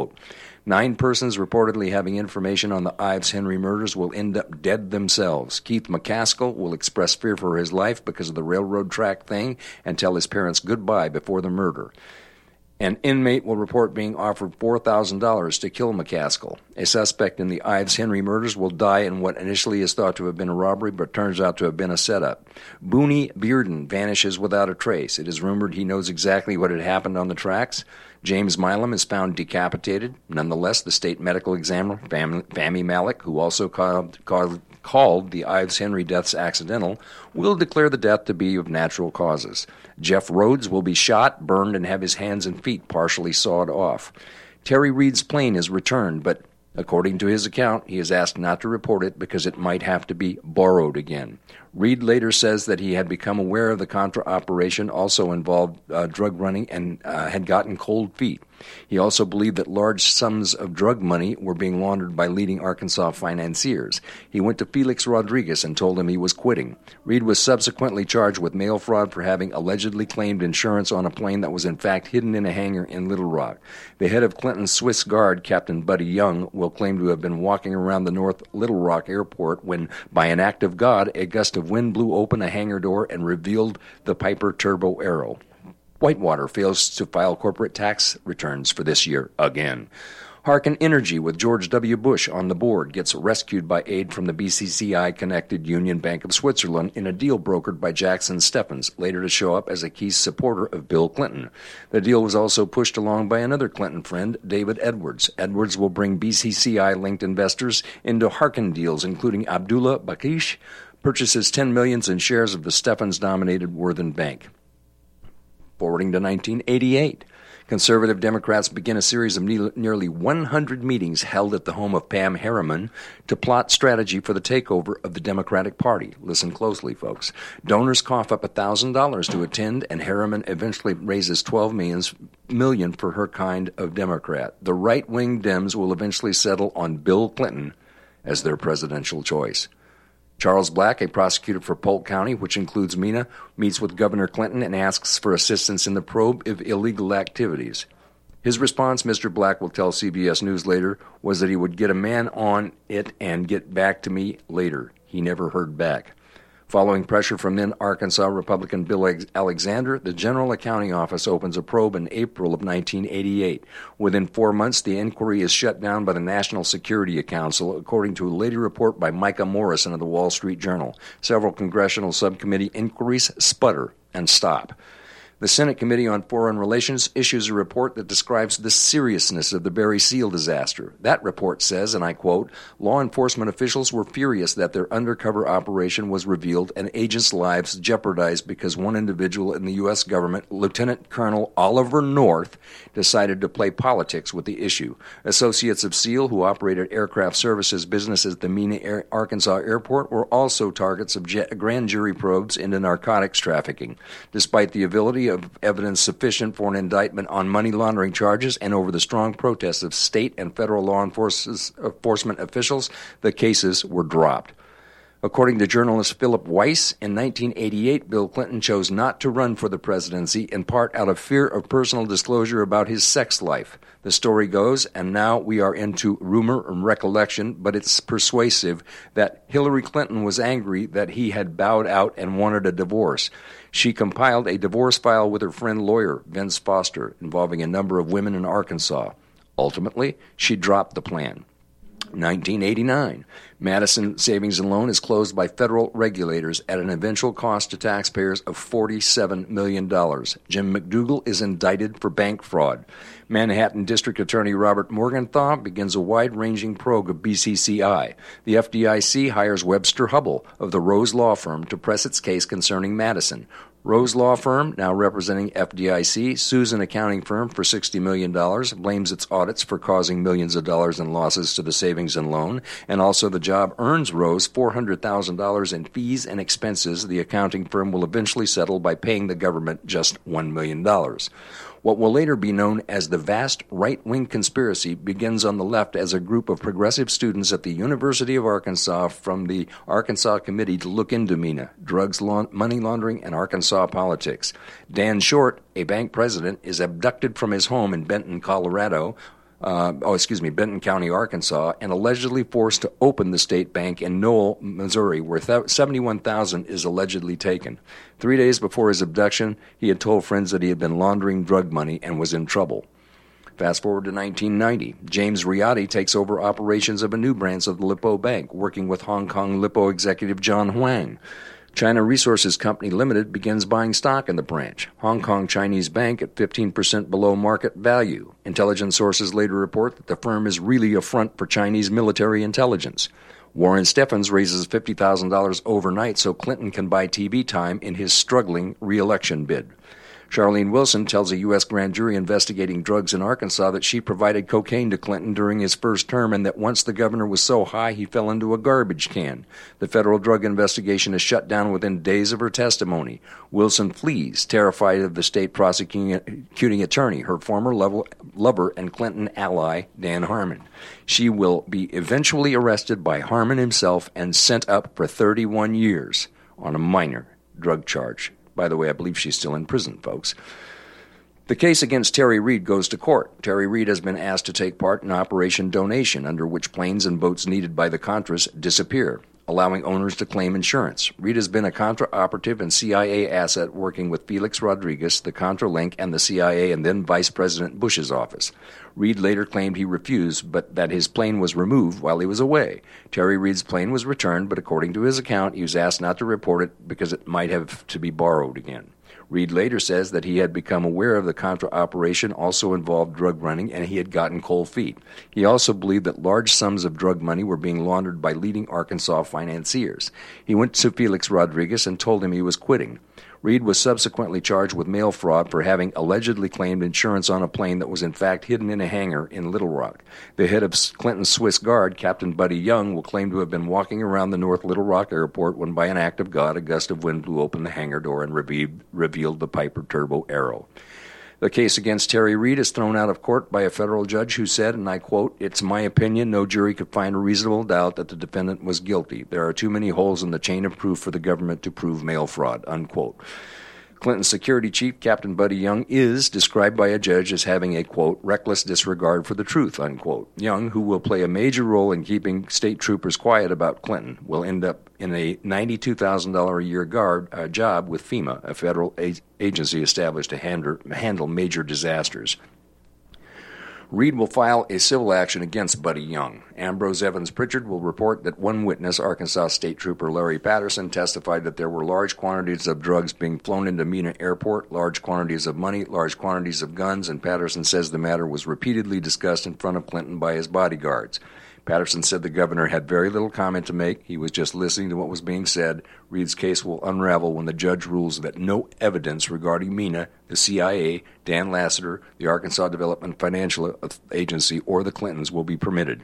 Speaker 2: 9 persons reportedly having information on the Ives-Henry murders will end up dead themselves. Keith McCaskill will express fear for his life because of the railroad track thing and tell his parents goodbye before the murder. An inmate will report being offered $4,000 to kill McCaskill. A suspect in the Ives-Henry murders will die in what initially is thought to have been a robbery but turns out to have been a setup. Booney Bearden vanishes without a trace. It is rumored he knows exactly what had happened on the tracks. James Milam is found decapitated. Nonetheless, the state medical examiner, Fahmy Malik, who also called the Ives-Henry deaths accidental, will declare the death to be of natural causes. Jeff Rhodes will be shot, burned, and have his hands and feet partially sawed off. Terry Reed's plane is returned, but according to his account, he is asked not to report it because it might have to be borrowed again. Reed later says that he had become aware of the Contra operation also involved drug running and had gotten cold feet. He also believed that large sums of drug money were being laundered by leading Arkansas financiers. He went to Felix Rodriguez and told him he was quitting. Reed was subsequently charged with mail fraud for having allegedly claimed insurance on a plane that was in fact hidden in a hangar in Little Rock. The head of Clinton's Swiss Guard, Captain Buddy Young, will claim to have been walking around the North Little Rock airport when, by an act of God, a gust of wind blew open a hangar door and revealed the Piper Turbo Arrow. Whitewater fails to file corporate tax returns for this year again. Harken Energy, with George W. Bush on the board, gets rescued by aid from the BCCI-connected Union Bank of Switzerland in a deal brokered by Jackson Stephens, later to show up as a key supporter of Bill Clinton. The deal was also pushed along by another Clinton friend, David Edwards. Edwards will bring BCCI-linked investors into Harken deals, including Abdullah Bakish, purchases $10 million in shares of the Stephens-dominated Worthen Bank. Forwarding to 1988, conservative Democrats begin a series of nearly 100 meetings held at the home of Pam Harriman to plot strategy for the takeover of the Democratic Party. Listen closely, folks. Donors cough up $1,000 to attend, and Harriman eventually raises $12 million for her kind of Democrat. The right-wing Dems will eventually settle on Bill Clinton as their presidential choice. Charles Black, a prosecutor for Polk County, which includes MENA, meets with Governor Clinton and asks for assistance in the probe of illegal activities. His response, Mr. Black will tell CBS News later, was that he would get a man on it and get back to me later. He never heard back. Following pressure from then Arkansas Republican Bill Alexander, the General Accounting Office opens a probe in April of 1988. Within 4 months, the inquiry is shut down by the National Security Council, according to a later report by Micah Morrison of the Wall Street Journal. Several congressional subcommittee inquiries sputter and stop. The Senate Committee on Foreign Relations issues a report that describes the seriousness of the Berry Seal disaster. That report says, and I quote, law enforcement officials were furious that their undercover operation was revealed and agents' lives jeopardized because one individual in the U.S. government, Lieutenant Colonel Oliver North, decided to play politics with the issue. Associates of Seal, who operated aircraft services business at the Mena, Arkansas airport, were also targets of grand jury probes into narcotics trafficking. Despite the ability of evidence sufficient for an indictment on money laundering charges and over the strong protests of state and federal law enforcement officials, the cases were dropped. According to journalist Philip Weiss, in 1988, Bill Clinton chose not to run for the presidency, in part out of fear of personal disclosure about his sex life. The story goes, and now we are into rumor and recollection, but it's persuasive, that Hillary Clinton was angry that he had bowed out and wanted a divorce. She compiled a divorce file with her friend lawyer, Vince Foster, involving a number of women in Arkansas. Ultimately, she dropped the plan. 1989, Madison Savings and Loan is closed by federal regulators at an eventual cost to taxpayers of $47 million. Jim McDougal is indicted for bank fraud. Manhattan District Attorney Robert Morgenthau begins a wide-ranging probe of BCCI. The FDIC hires Webster Hubbell of the Rose Law Firm to press its case concerning Madison. Rose Law Firm, now representing FDIC, sues an accounting firm for $60 million, blames its audits for causing millions of dollars in losses to the savings and loan, and also the job earns Rose $400,000 in fees and expenses the accounting firm will eventually settle by paying the government just $1 million. What will later be known as the vast right-wing conspiracy begins on the left as a group of progressive students at the University of Arkansas from the Arkansas Committee to look into MENA, drugs, money laundering, and Arkansas politics. Dan Short, a bank president, is abducted from his home in Benton, Benton County, Arkansas, and allegedly forced to open the state bank in Knoll, Missouri, where $71,000 is allegedly taken. 3 days before his abduction, he had told friends that he had been laundering drug money and was in trouble. Fast forward to 1990. James Riotti takes over operations of a new branch of the Lippo Bank, working with Hong Kong Lippo executive John Huang. China Resources Company Limited begins buying stock in the branch. Hong Kong Chinese Bank at 15% below market value. Intelligence sources later report that the firm is really a front for Chinese military intelligence. Warren Steffens raises $50,000 overnight so Clinton can buy TV time in his struggling re-election bid. Charlene Wilson tells a U.S. grand jury investigating drugs in Arkansas that she provided cocaine to Clinton during his first term and that once the governor was so high he fell into a garbage can. The federal drug investigation is shut down within days of her testimony. Wilson flees, terrified of the state prosecuting attorney, her former lover and Clinton ally, Dan Harmon. She will be eventually arrested by Harmon himself and sent up for 31 years on a minor drug charge. By the way, I believe she's still in prison, folks. The case against Terry Reid goes to court. Terry Reid has been asked to take part in Operation Donation, under which planes and boats needed by the Contras disappear, allowing owners to claim insurance. Reid has been a Contra operative and CIA asset working with Felix Rodriguez, the Contra link, and the CIA and then Vice President Bush's office. Reid later claimed he refused, but that his plane was removed while he was away. Terry Reid's plane was returned, but according to his account, he was asked not to report it because it might have to be borrowed again. Reid later says that he had become aware of the Contra operation also involved drug running and he had gotten cold feet. He also believed that large sums of drug money were being laundered by leading Arkansas financiers. He went to Felix Rodriguez and told him he was quitting. Reid was subsequently charged with mail fraud for having allegedly claimed insurance on a plane that was in fact hidden in a hangar in Little Rock. The head of Clinton's Swiss Guard, Captain Buddy Young, will claim to have been walking around the North Little Rock airport when by an act of God a gust of wind blew open the hangar door and revealed the Piper Turbo Arrow. The case against Terry Reid is thrown out of court by a federal judge who said, and I quote, "It's my opinion no jury could find a reasonable doubt that the defendant was guilty. There are too many holes in the chain of proof for the government to prove mail fraud," unquote. Clinton's security chief, Captain Buddy Young, is described by a judge as having a, quote, "reckless disregard for the truth," unquote. Young, who will play a major role in keeping state troopers quiet about Clinton, will end up in a $92,000 a year job with FEMA, a federal agency established to handle major disasters. Reed will file a civil action against Buddy Young. Ambrose Evans Pritchard will report that one witness, Arkansas State Trooper Larry Patterson, testified that there were large quantities of drugs being flown into Mena Airport, large quantities of money, large quantities of guns, and Patterson says the matter was repeatedly discussed in front of Clinton by his bodyguards. Patterson said the governor had very little comment to make. He was just listening to what was being said. Reed's case will unravel when the judge rules that no evidence regarding Mena, the CIA, Dan Lassiter, the Arkansas Development Financial Agency, or the Clintons will be permitted.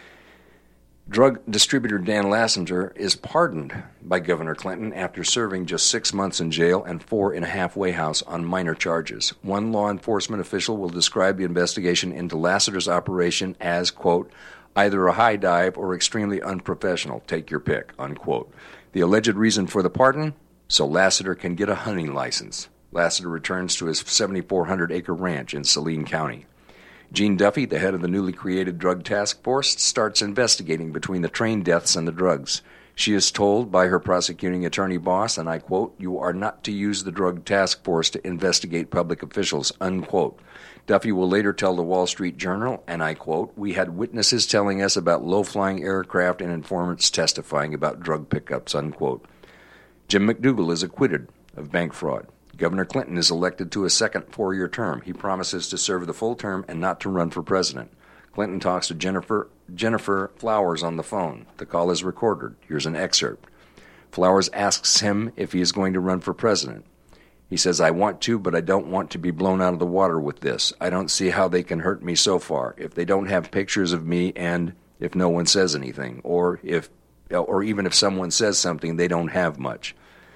Speaker 2: Drug distributor Dan Lassiter is pardoned by Governor Clinton after serving just 6 months in jail and 4 in a halfway house on minor charges. One law enforcement official will describe the investigation into Lassiter's operation as, quote, either a high dive or extremely unprofessional. Take your pick, unquote. The alleged reason for the pardon? So Lassiter can get a hunting license. Lassiter returns to his 7,400-acre ranch in Saline County. Gene Duffy, the head of the newly created Drug Task Force, starts investigating between the train deaths and the drugs. She is told by her prosecuting attorney boss, and I quote, "You are not to use the Drug Task Force to investigate public officials," unquote. Duffy will later tell the Wall Street Journal, and I quote, "We had witnesses telling us about low-flying aircraft and informants testifying about drug pickups," unquote. Jim McDougal is acquitted of bank fraud. Governor Clinton is elected to a second 4-year term. He promises to serve the full term and not to run for president. Clinton talks to Jennifer Flowers on the phone. The call is recorded. Here's an excerpt. Flowers asks him if he is going to run for president. He says, "I want to, but I don't want to be blown out of the water with this. I don't see how they can hurt me so far. If they don't have pictures of me and if no one says anything, or even if someone says something, they don't have much."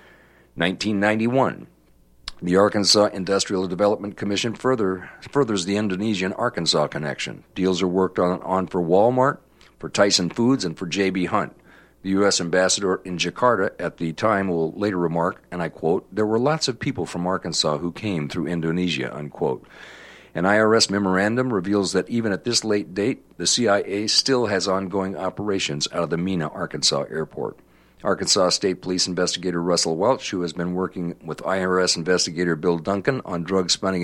Speaker 2: 1991. The Arkansas Industrial Development Commission furthers the Indonesian-Arkansas connection. Deals are worked on for Walmart, for Tyson Foods, and for J.B. Hunt. The U.S. ambassador in Jakarta at the time will later remark, and I quote, "There were lots of people from Arkansas who came through Indonesia," unquote. An IRS memorandum reveals that even at this late date, the CIA still has ongoing operations out of the Mena, Arkansas airport. Arkansas State Police investigator Russell Welch, who has been working with IRS investigator Bill Duncan on drug running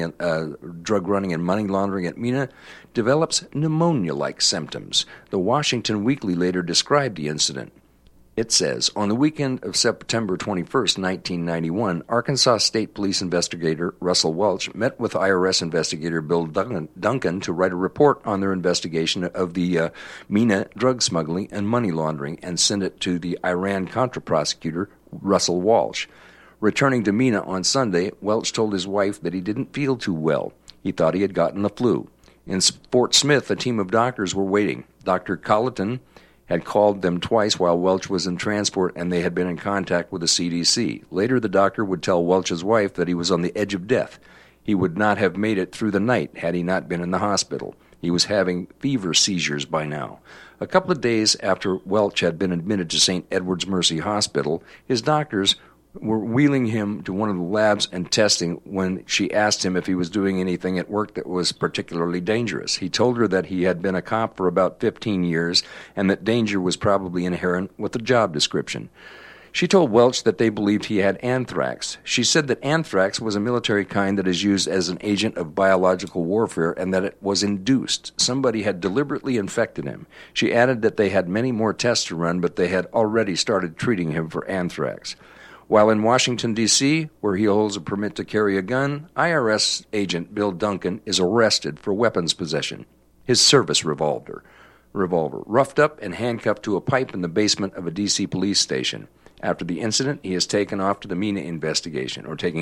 Speaker 2: and money laundering at Mena, develops pneumonia-like symptoms. The Washington Weekly later described the incident. It says, on the weekend of September 21st, 1991, Arkansas State Police investigator Russell Welch met with IRS investigator Bill Duncan to write a report on their investigation of the Mena drug smuggling and money laundering and send it to the Iran-Contra prosecutor Russell Walsh. Returning to Mena on Sunday, Welch told his wife that he didn't feel too well. He thought he had gotten the flu. In Fort Smith, a team of doctors were waiting. Dr. Colleton had called them twice while Welch was in transport, and they had been in contact with the CDC. Later, the doctor would tell Welch's wife that he was on the edge of death. He would not have made it through the night had he not been in the hospital. He was having fever seizures by now. A couple of days after Welch had been admitted to St. Edward's Mercy Hospital, his doctors were wheeling him to one of the labs and testing when she asked him if he was doing anything at work that was particularly dangerous. He told her that he had been a cop for about 15 years and that danger was probably inherent with the job description. She told Welch that they believed he had anthrax. She said that anthrax was a military kind that is used as an agent of biological warfare and that it was induced. Somebody had deliberately infected him. She added that they had many more tests to run, but they had already started treating him for anthrax. While in Washington, D.C., where he holds a permit to carry a gun, IRS agent Bill Duncan is arrested for weapons possession. His service revolver, roughed up and handcuffed to a pipe in the basement of a D.C. police station. After the incident, he is taken off of the Mena investigation.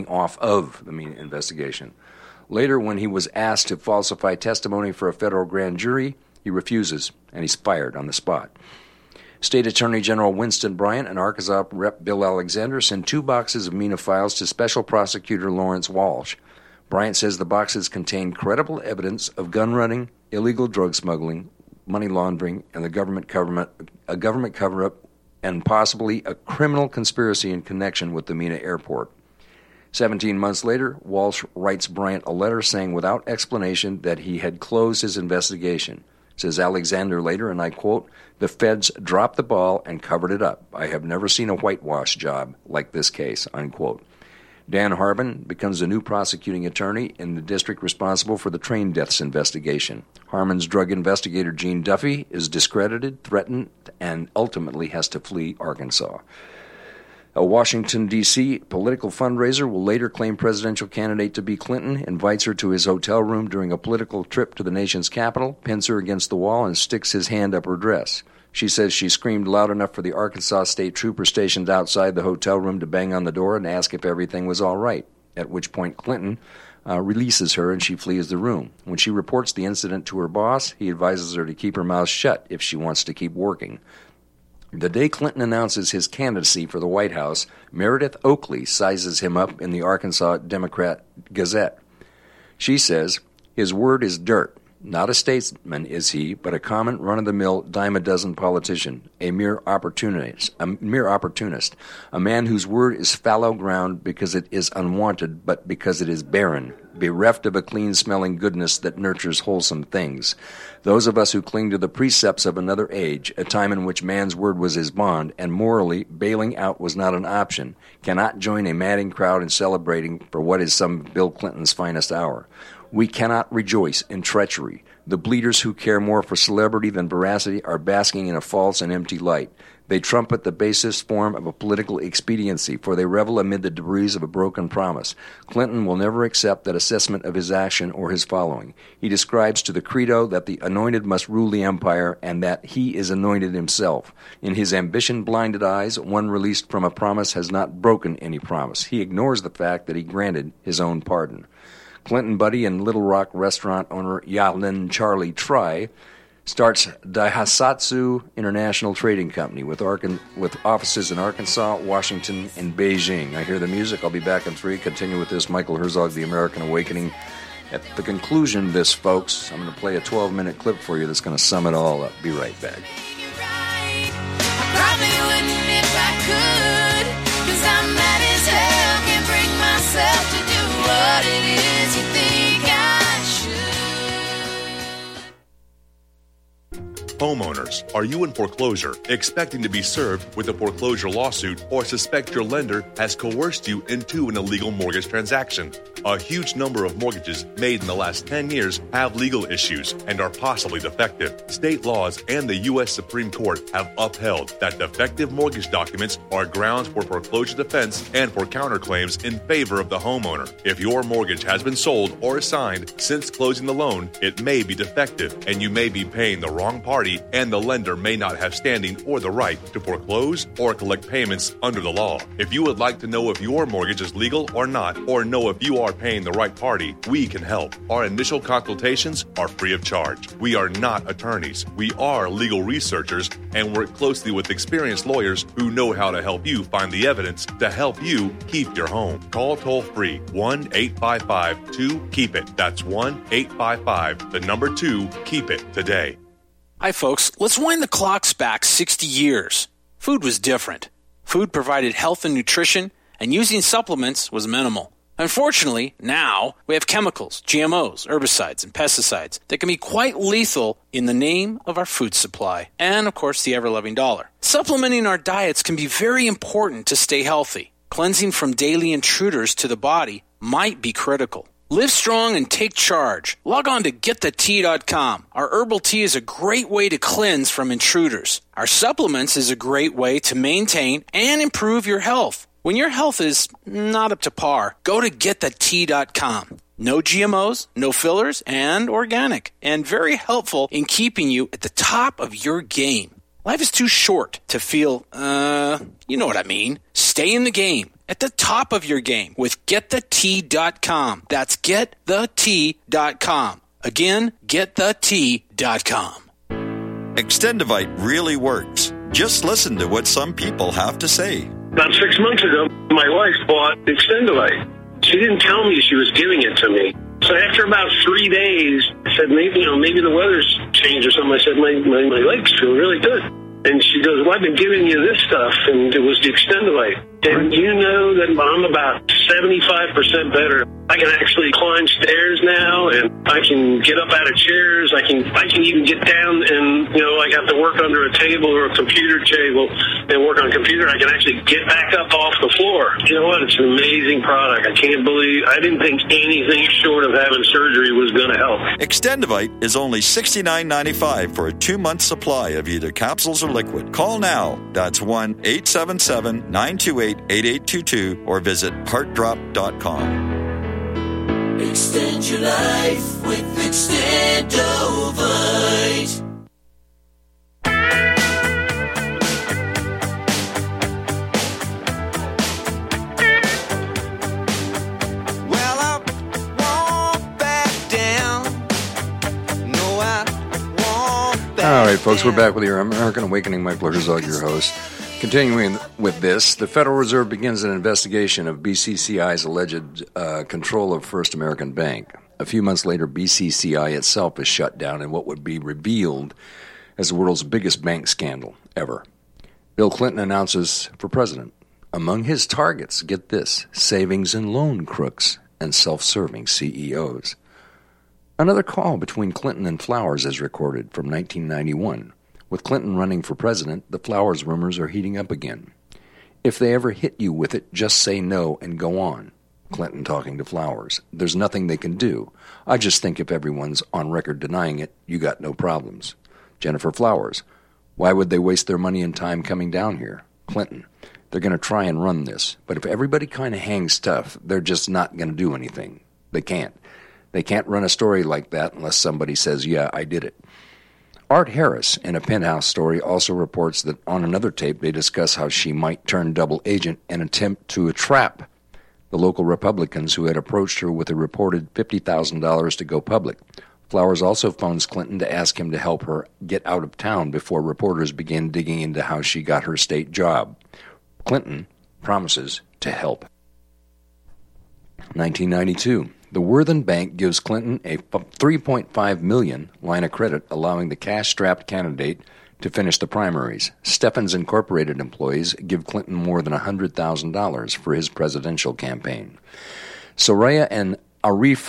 Speaker 2: Later, when he was asked to falsify testimony for a federal grand jury, he refuses, and he's fired on the spot. State Attorney General Winston Bryant and Arkansas Rep. Bill Alexander send 2 boxes of Mena files to Special Prosecutor Lawrence Walsh. Bryant says the boxes contain credible evidence of gun running, illegal drug smuggling, money laundering, and a government cover-up, and possibly a criminal conspiracy in connection with the Mena airport. 17 months later, Walsh writes Bryant a letter saying without explanation that he had closed his investigation. Says Alexander later, and I quote, "The feds dropped the ball and covered it up. I have never seen a whitewash job like this case," unquote. Dan Harbin becomes the new prosecuting attorney in the district responsible for the train deaths investigation. Harmon's drug investigator Gene Duffy is discredited, threatened, and ultimately has to flee Arkansas. A Washington, D.C. political fundraiser will later claim presidential candidate to be Clinton, invites her to his hotel room during a political trip to the nation's capital, pins her against the wall, and sticks his hand up her dress. She says she screamed loud enough for the Arkansas State Trooper stationed outside the hotel room to bang on the door and ask if everything was all right, at which point Clinton releases her and she flees the room. When she reports the incident to her boss, he advises her to keep her mouth shut if she wants to keep working. The day Clinton announces his candidacy for the White House, Meredith Oakley sizes him up in the Arkansas Democrat Gazette. She says, "His word is dirt. Not a statesman is he, but a common run-of-the-mill dime-a-dozen politician, a mere opportunist, a man whose word is fallow ground because it is unwanted, but because it is barren, bereft of a clean-smelling goodness that nurtures wholesome things. Those of us who cling to the precepts of another age, a time in which man's word was his bond, and morally bailing out was not an option, cannot join a madding crowd in celebrating for what is some of Bill Clinton's finest hour. We cannot rejoice in treachery. The bleeders who care more for celebrity than veracity are basking in a false and empty light. They trumpet the basest form of a political expediency, for they revel amid the debris of a broken promise. Clinton will never accept that assessment of his action or his following. He describes to the credo that the anointed must rule the empire and that he is anointed himself. In his ambition-blinded eyes, one released from a promise has not broken any promise. He ignores the fact that he granted his own pardon." Clinton buddy and Little Rock restaurant owner Yalin Charlie Try starts Daihatsu International Trading Company with offices in Arkansas, Washington, and Beijing. I hear the music. I'll be back in 3. Continue with this. Michael Herzog, The American Awakening. At the conclusion of this, folks, I'm going to play a 12-minute clip for you that's going to sum it all up. Be right back.
Speaker 3: I probably wouldn't if I could, 'cause I'm mad as hell, can't bring myself to do what it is you think I should.
Speaker 12: Homeowners, are you in foreclosure, expecting to be served with a foreclosure lawsuit, or suspect your lender has coerced you into an illegal mortgage transaction? A huge number of mortgages made in the last 10 years have legal issues and are possibly defective. State laws and the U.S. Supreme Court have upheld that defective mortgage documents are grounds for foreclosure defense and for counterclaims in favor of the homeowner. If your mortgage has been sold or assigned since closing the loan, it may be defective and you may be paying the wrong party, and the lender may not have standing or the right to foreclose or collect payments under the law. If you would like to know if your mortgage is legal or not, or know if you are paying the right party, we can help. Our initial consultations are free of charge. We are not attorneys. We are legal researchers and work closely with experienced lawyers who know how to help you find the evidence to help you keep your home. Call toll-free 1-855-2-KEEP-IT. That's 1-855-2-KEEP-IT today.
Speaker 13: Hi, folks. Let's wind the clocks back 60 years. Food was different. Food provided health and nutrition, and using supplements was minimal. Unfortunately, now we have chemicals, GMOs, herbicides, and pesticides that can be quite lethal in the name of our food supply and, of course, the ever-loving dollar. Supplementing our diets can be very important to stay healthy. Cleansing from daily intruders to the body might be critical. Live strong and take charge. Log on to GetTheTea.com. Our herbal tea is a great way to cleanse from intruders. Our supplements is a great way to maintain and improve your health. When your health is not up to par, go to GetTheTea.com. No GMOs, no fillers, and organic, and very helpful in keeping you at the top of your game. Life is too short to feel, you know what I mean. Stay in the game, at the top of your game with GetTheTea.com. That's GetTheTea.com. Again, GetTheTea.com.
Speaker 9: Extendivite really works. Just listen to what some people have to say.
Speaker 14: About 6 months ago, my wife bought Extendivite. She didn't tell me she was giving it to me. So after about 3 days, I said, maybe the weather's changed or something. I said, my legs feel really good. And she goes, well, I've been giving you this stuff, and it was the Extendivite. And you know that I'm about 75% better. I I can actually climb stairs now, and I can get up out of chairs. I can even get down and, I have to work under a table or a computer table and work on a computer. I can actually get back up off the floor. You know what? It's an amazing product. I didn't think anything short of having surgery was going to help.
Speaker 9: Extendivite is only $69.95 for a 2-month supply of either capsules or liquid. Call now. That's 1-877-928-8822 or visit heartdrop.com.
Speaker 10: Extend your life with Extendovite.
Speaker 2: All right, folks, we're back with your American Awakening. Michael Herzog, your host. Continuing with this, the Federal Reserve begins an investigation of BCCI's alleged control of First American Bank. A few months later, BCCI itself is shut down in what would be revealed as the world's biggest bank scandal ever. Bill Clinton announces for president. Among his targets, get this, savings and loan crooks and self-serving CEOs. Another call between Clinton and Flowers is recorded from 1991. With Clinton running for president, the Flowers rumors are heating up again. If they ever hit you with it, just say no and go on. Clinton talking to Flowers. There's nothing they can do. I just think if everyone's on record denying it, you got no problems. Jennifer Flowers. Why would they waste their money and time coming down here? Clinton. They're going to try and run this. But if everybody kind of hangs tough, they're just not going to do anything. They can't. They can't run a story like that unless somebody says, yeah, I did it. Art Harris, in a Penthouse story, also reports that on another tape they discuss how she might turn double agent and attempt to trap the local Republicans who had approached her with a reported $50,000 to go public. Flowers also phones Clinton to ask him to help her get out of town before reporters begin digging into how she got her state job. Clinton promises to help. 1992. The Worthen Bank gives Clinton a $3.5 million line of credit, allowing the cash-strapped candidate to finish the primaries. Stephens Incorporated employees give Clinton more than $100,000 for his presidential campaign. Soraya and Arif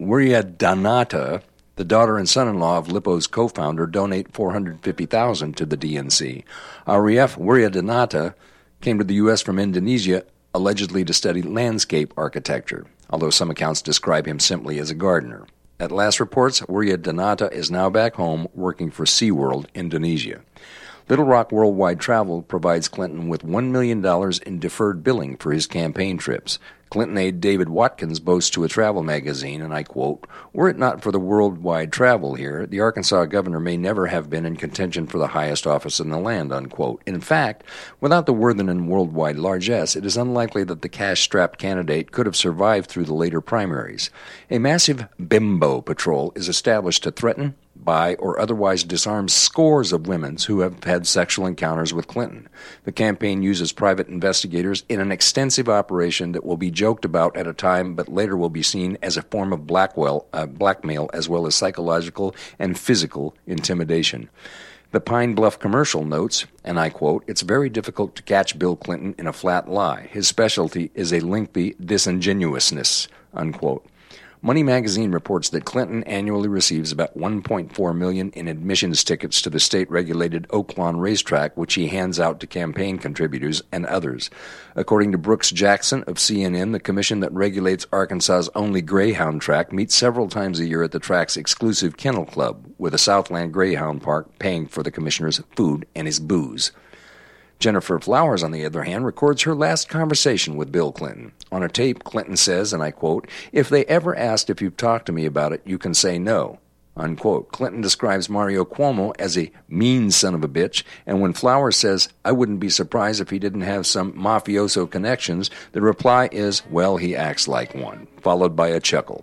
Speaker 2: Wiryadinata, the daughter and son-in-law of Lippo's co-founder, donate $450,000 to the DNC. Arif Wiryadinata came to the U.S. from Indonesia, allegedly to study landscape architecture, although some accounts describe him simply as a gardener. At last reports, Wiryadinata is now back home working for SeaWorld, Indonesia. Little Rock Worldwide Travel provides Clinton with $1 million in deferred billing for his campaign trips. Clinton aide David Watkins boasts to a travel magazine, and I quote, "Were it not for the worldwide travel here, the Arkansas governor may never have been in contention for the highest office in the land," unquote. In fact, without the Worthen and worldwide largesse, it is unlikely that the cash-strapped candidate could have survived through the later primaries. A massive bimbo patrol is established to threaten, buy, or otherwise disarm scores of women who have had sexual encounters with Clinton. The campaign uses private investigators in an extensive operation that will be joked about at a time but later will be seen as a form of blackmail as well as psychological and physical intimidation. The Pine Bluff commercial notes, and I quote, "It's very difficult to catch Bill Clinton in a flat lie. His specialty is a lengthy disingenuousness," unquote. Money Magazine reports that Clinton annually receives about $1.4 million in admissions tickets to the state-regulated Oaklawn racetrack, which he hands out to campaign contributors and others. According to Brooks Jackson of CNN, the commission that regulates Arkansas's only Greyhound track meets several times a year at the track's exclusive kennel club, with the Southland Greyhound Park paying for the commissioner's food and his booze. Jennifer Flowers, on the other hand, records her last conversation with Bill Clinton. On a tape, Clinton says, and I quote, "If they ever asked if you've talked to me about it, you can say no," unquote. Clinton describes Mario Cuomo as a mean son of a bitch, and when Flowers says, "I wouldn't be surprised if he didn't have some mafioso connections," the reply is, "Well, he acts like one," followed by a chuckle.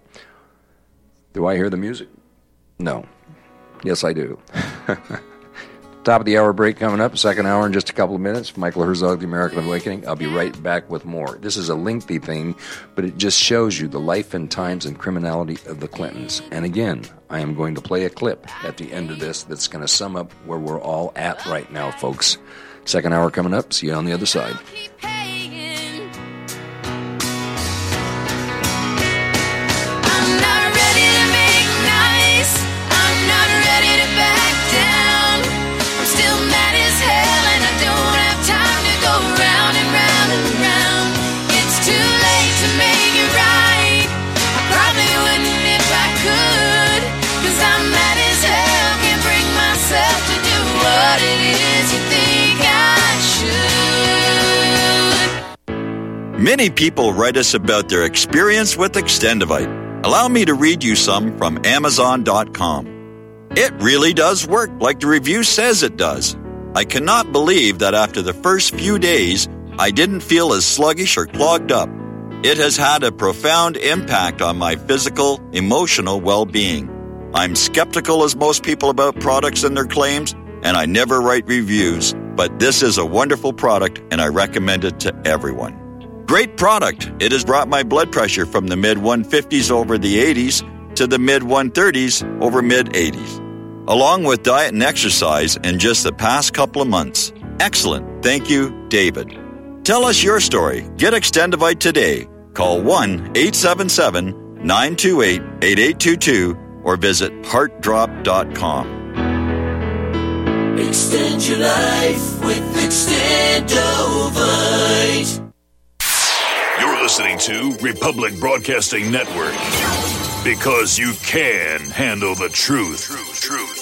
Speaker 2: Do I hear the music? No. Yes, I do. Top of the hour break coming up, second hour in just a couple of minutes. Michael Herzog, The American Awakening. I'll be right back with more. This is a lengthy thing, but it just shows you the life and times and criminality of the Clintons. And again, I am going to play a clip at the end of this that's going to sum up where we're all at right now, folks. Second hour coming up. See you on the other side.
Speaker 9: Many people write us about their experience with Extendivite. Allow me to read you some from Amazon.com. It really does work like the review says it does. I cannot believe that after the first few days, I didn't feel as sluggish or clogged up. It has had a profound impact on my physical, emotional well-being. I'm skeptical as most people about products and their claims, and I never write reviews, but this is a wonderful product and I recommend it to everyone. Great product. It has brought my blood pressure from the mid-150s over the 80s to the mid-130s over mid-80s, along with diet and exercise in just the past couple of months. Excellent. Thank you, David. Tell us your story. Get Extendivite today. Call 1-877-928-8822 or visit heartdrop.com.
Speaker 10: Extend your life with Extendivite.
Speaker 15: You're listening to Republic Broadcasting Network, because you can handle the truth.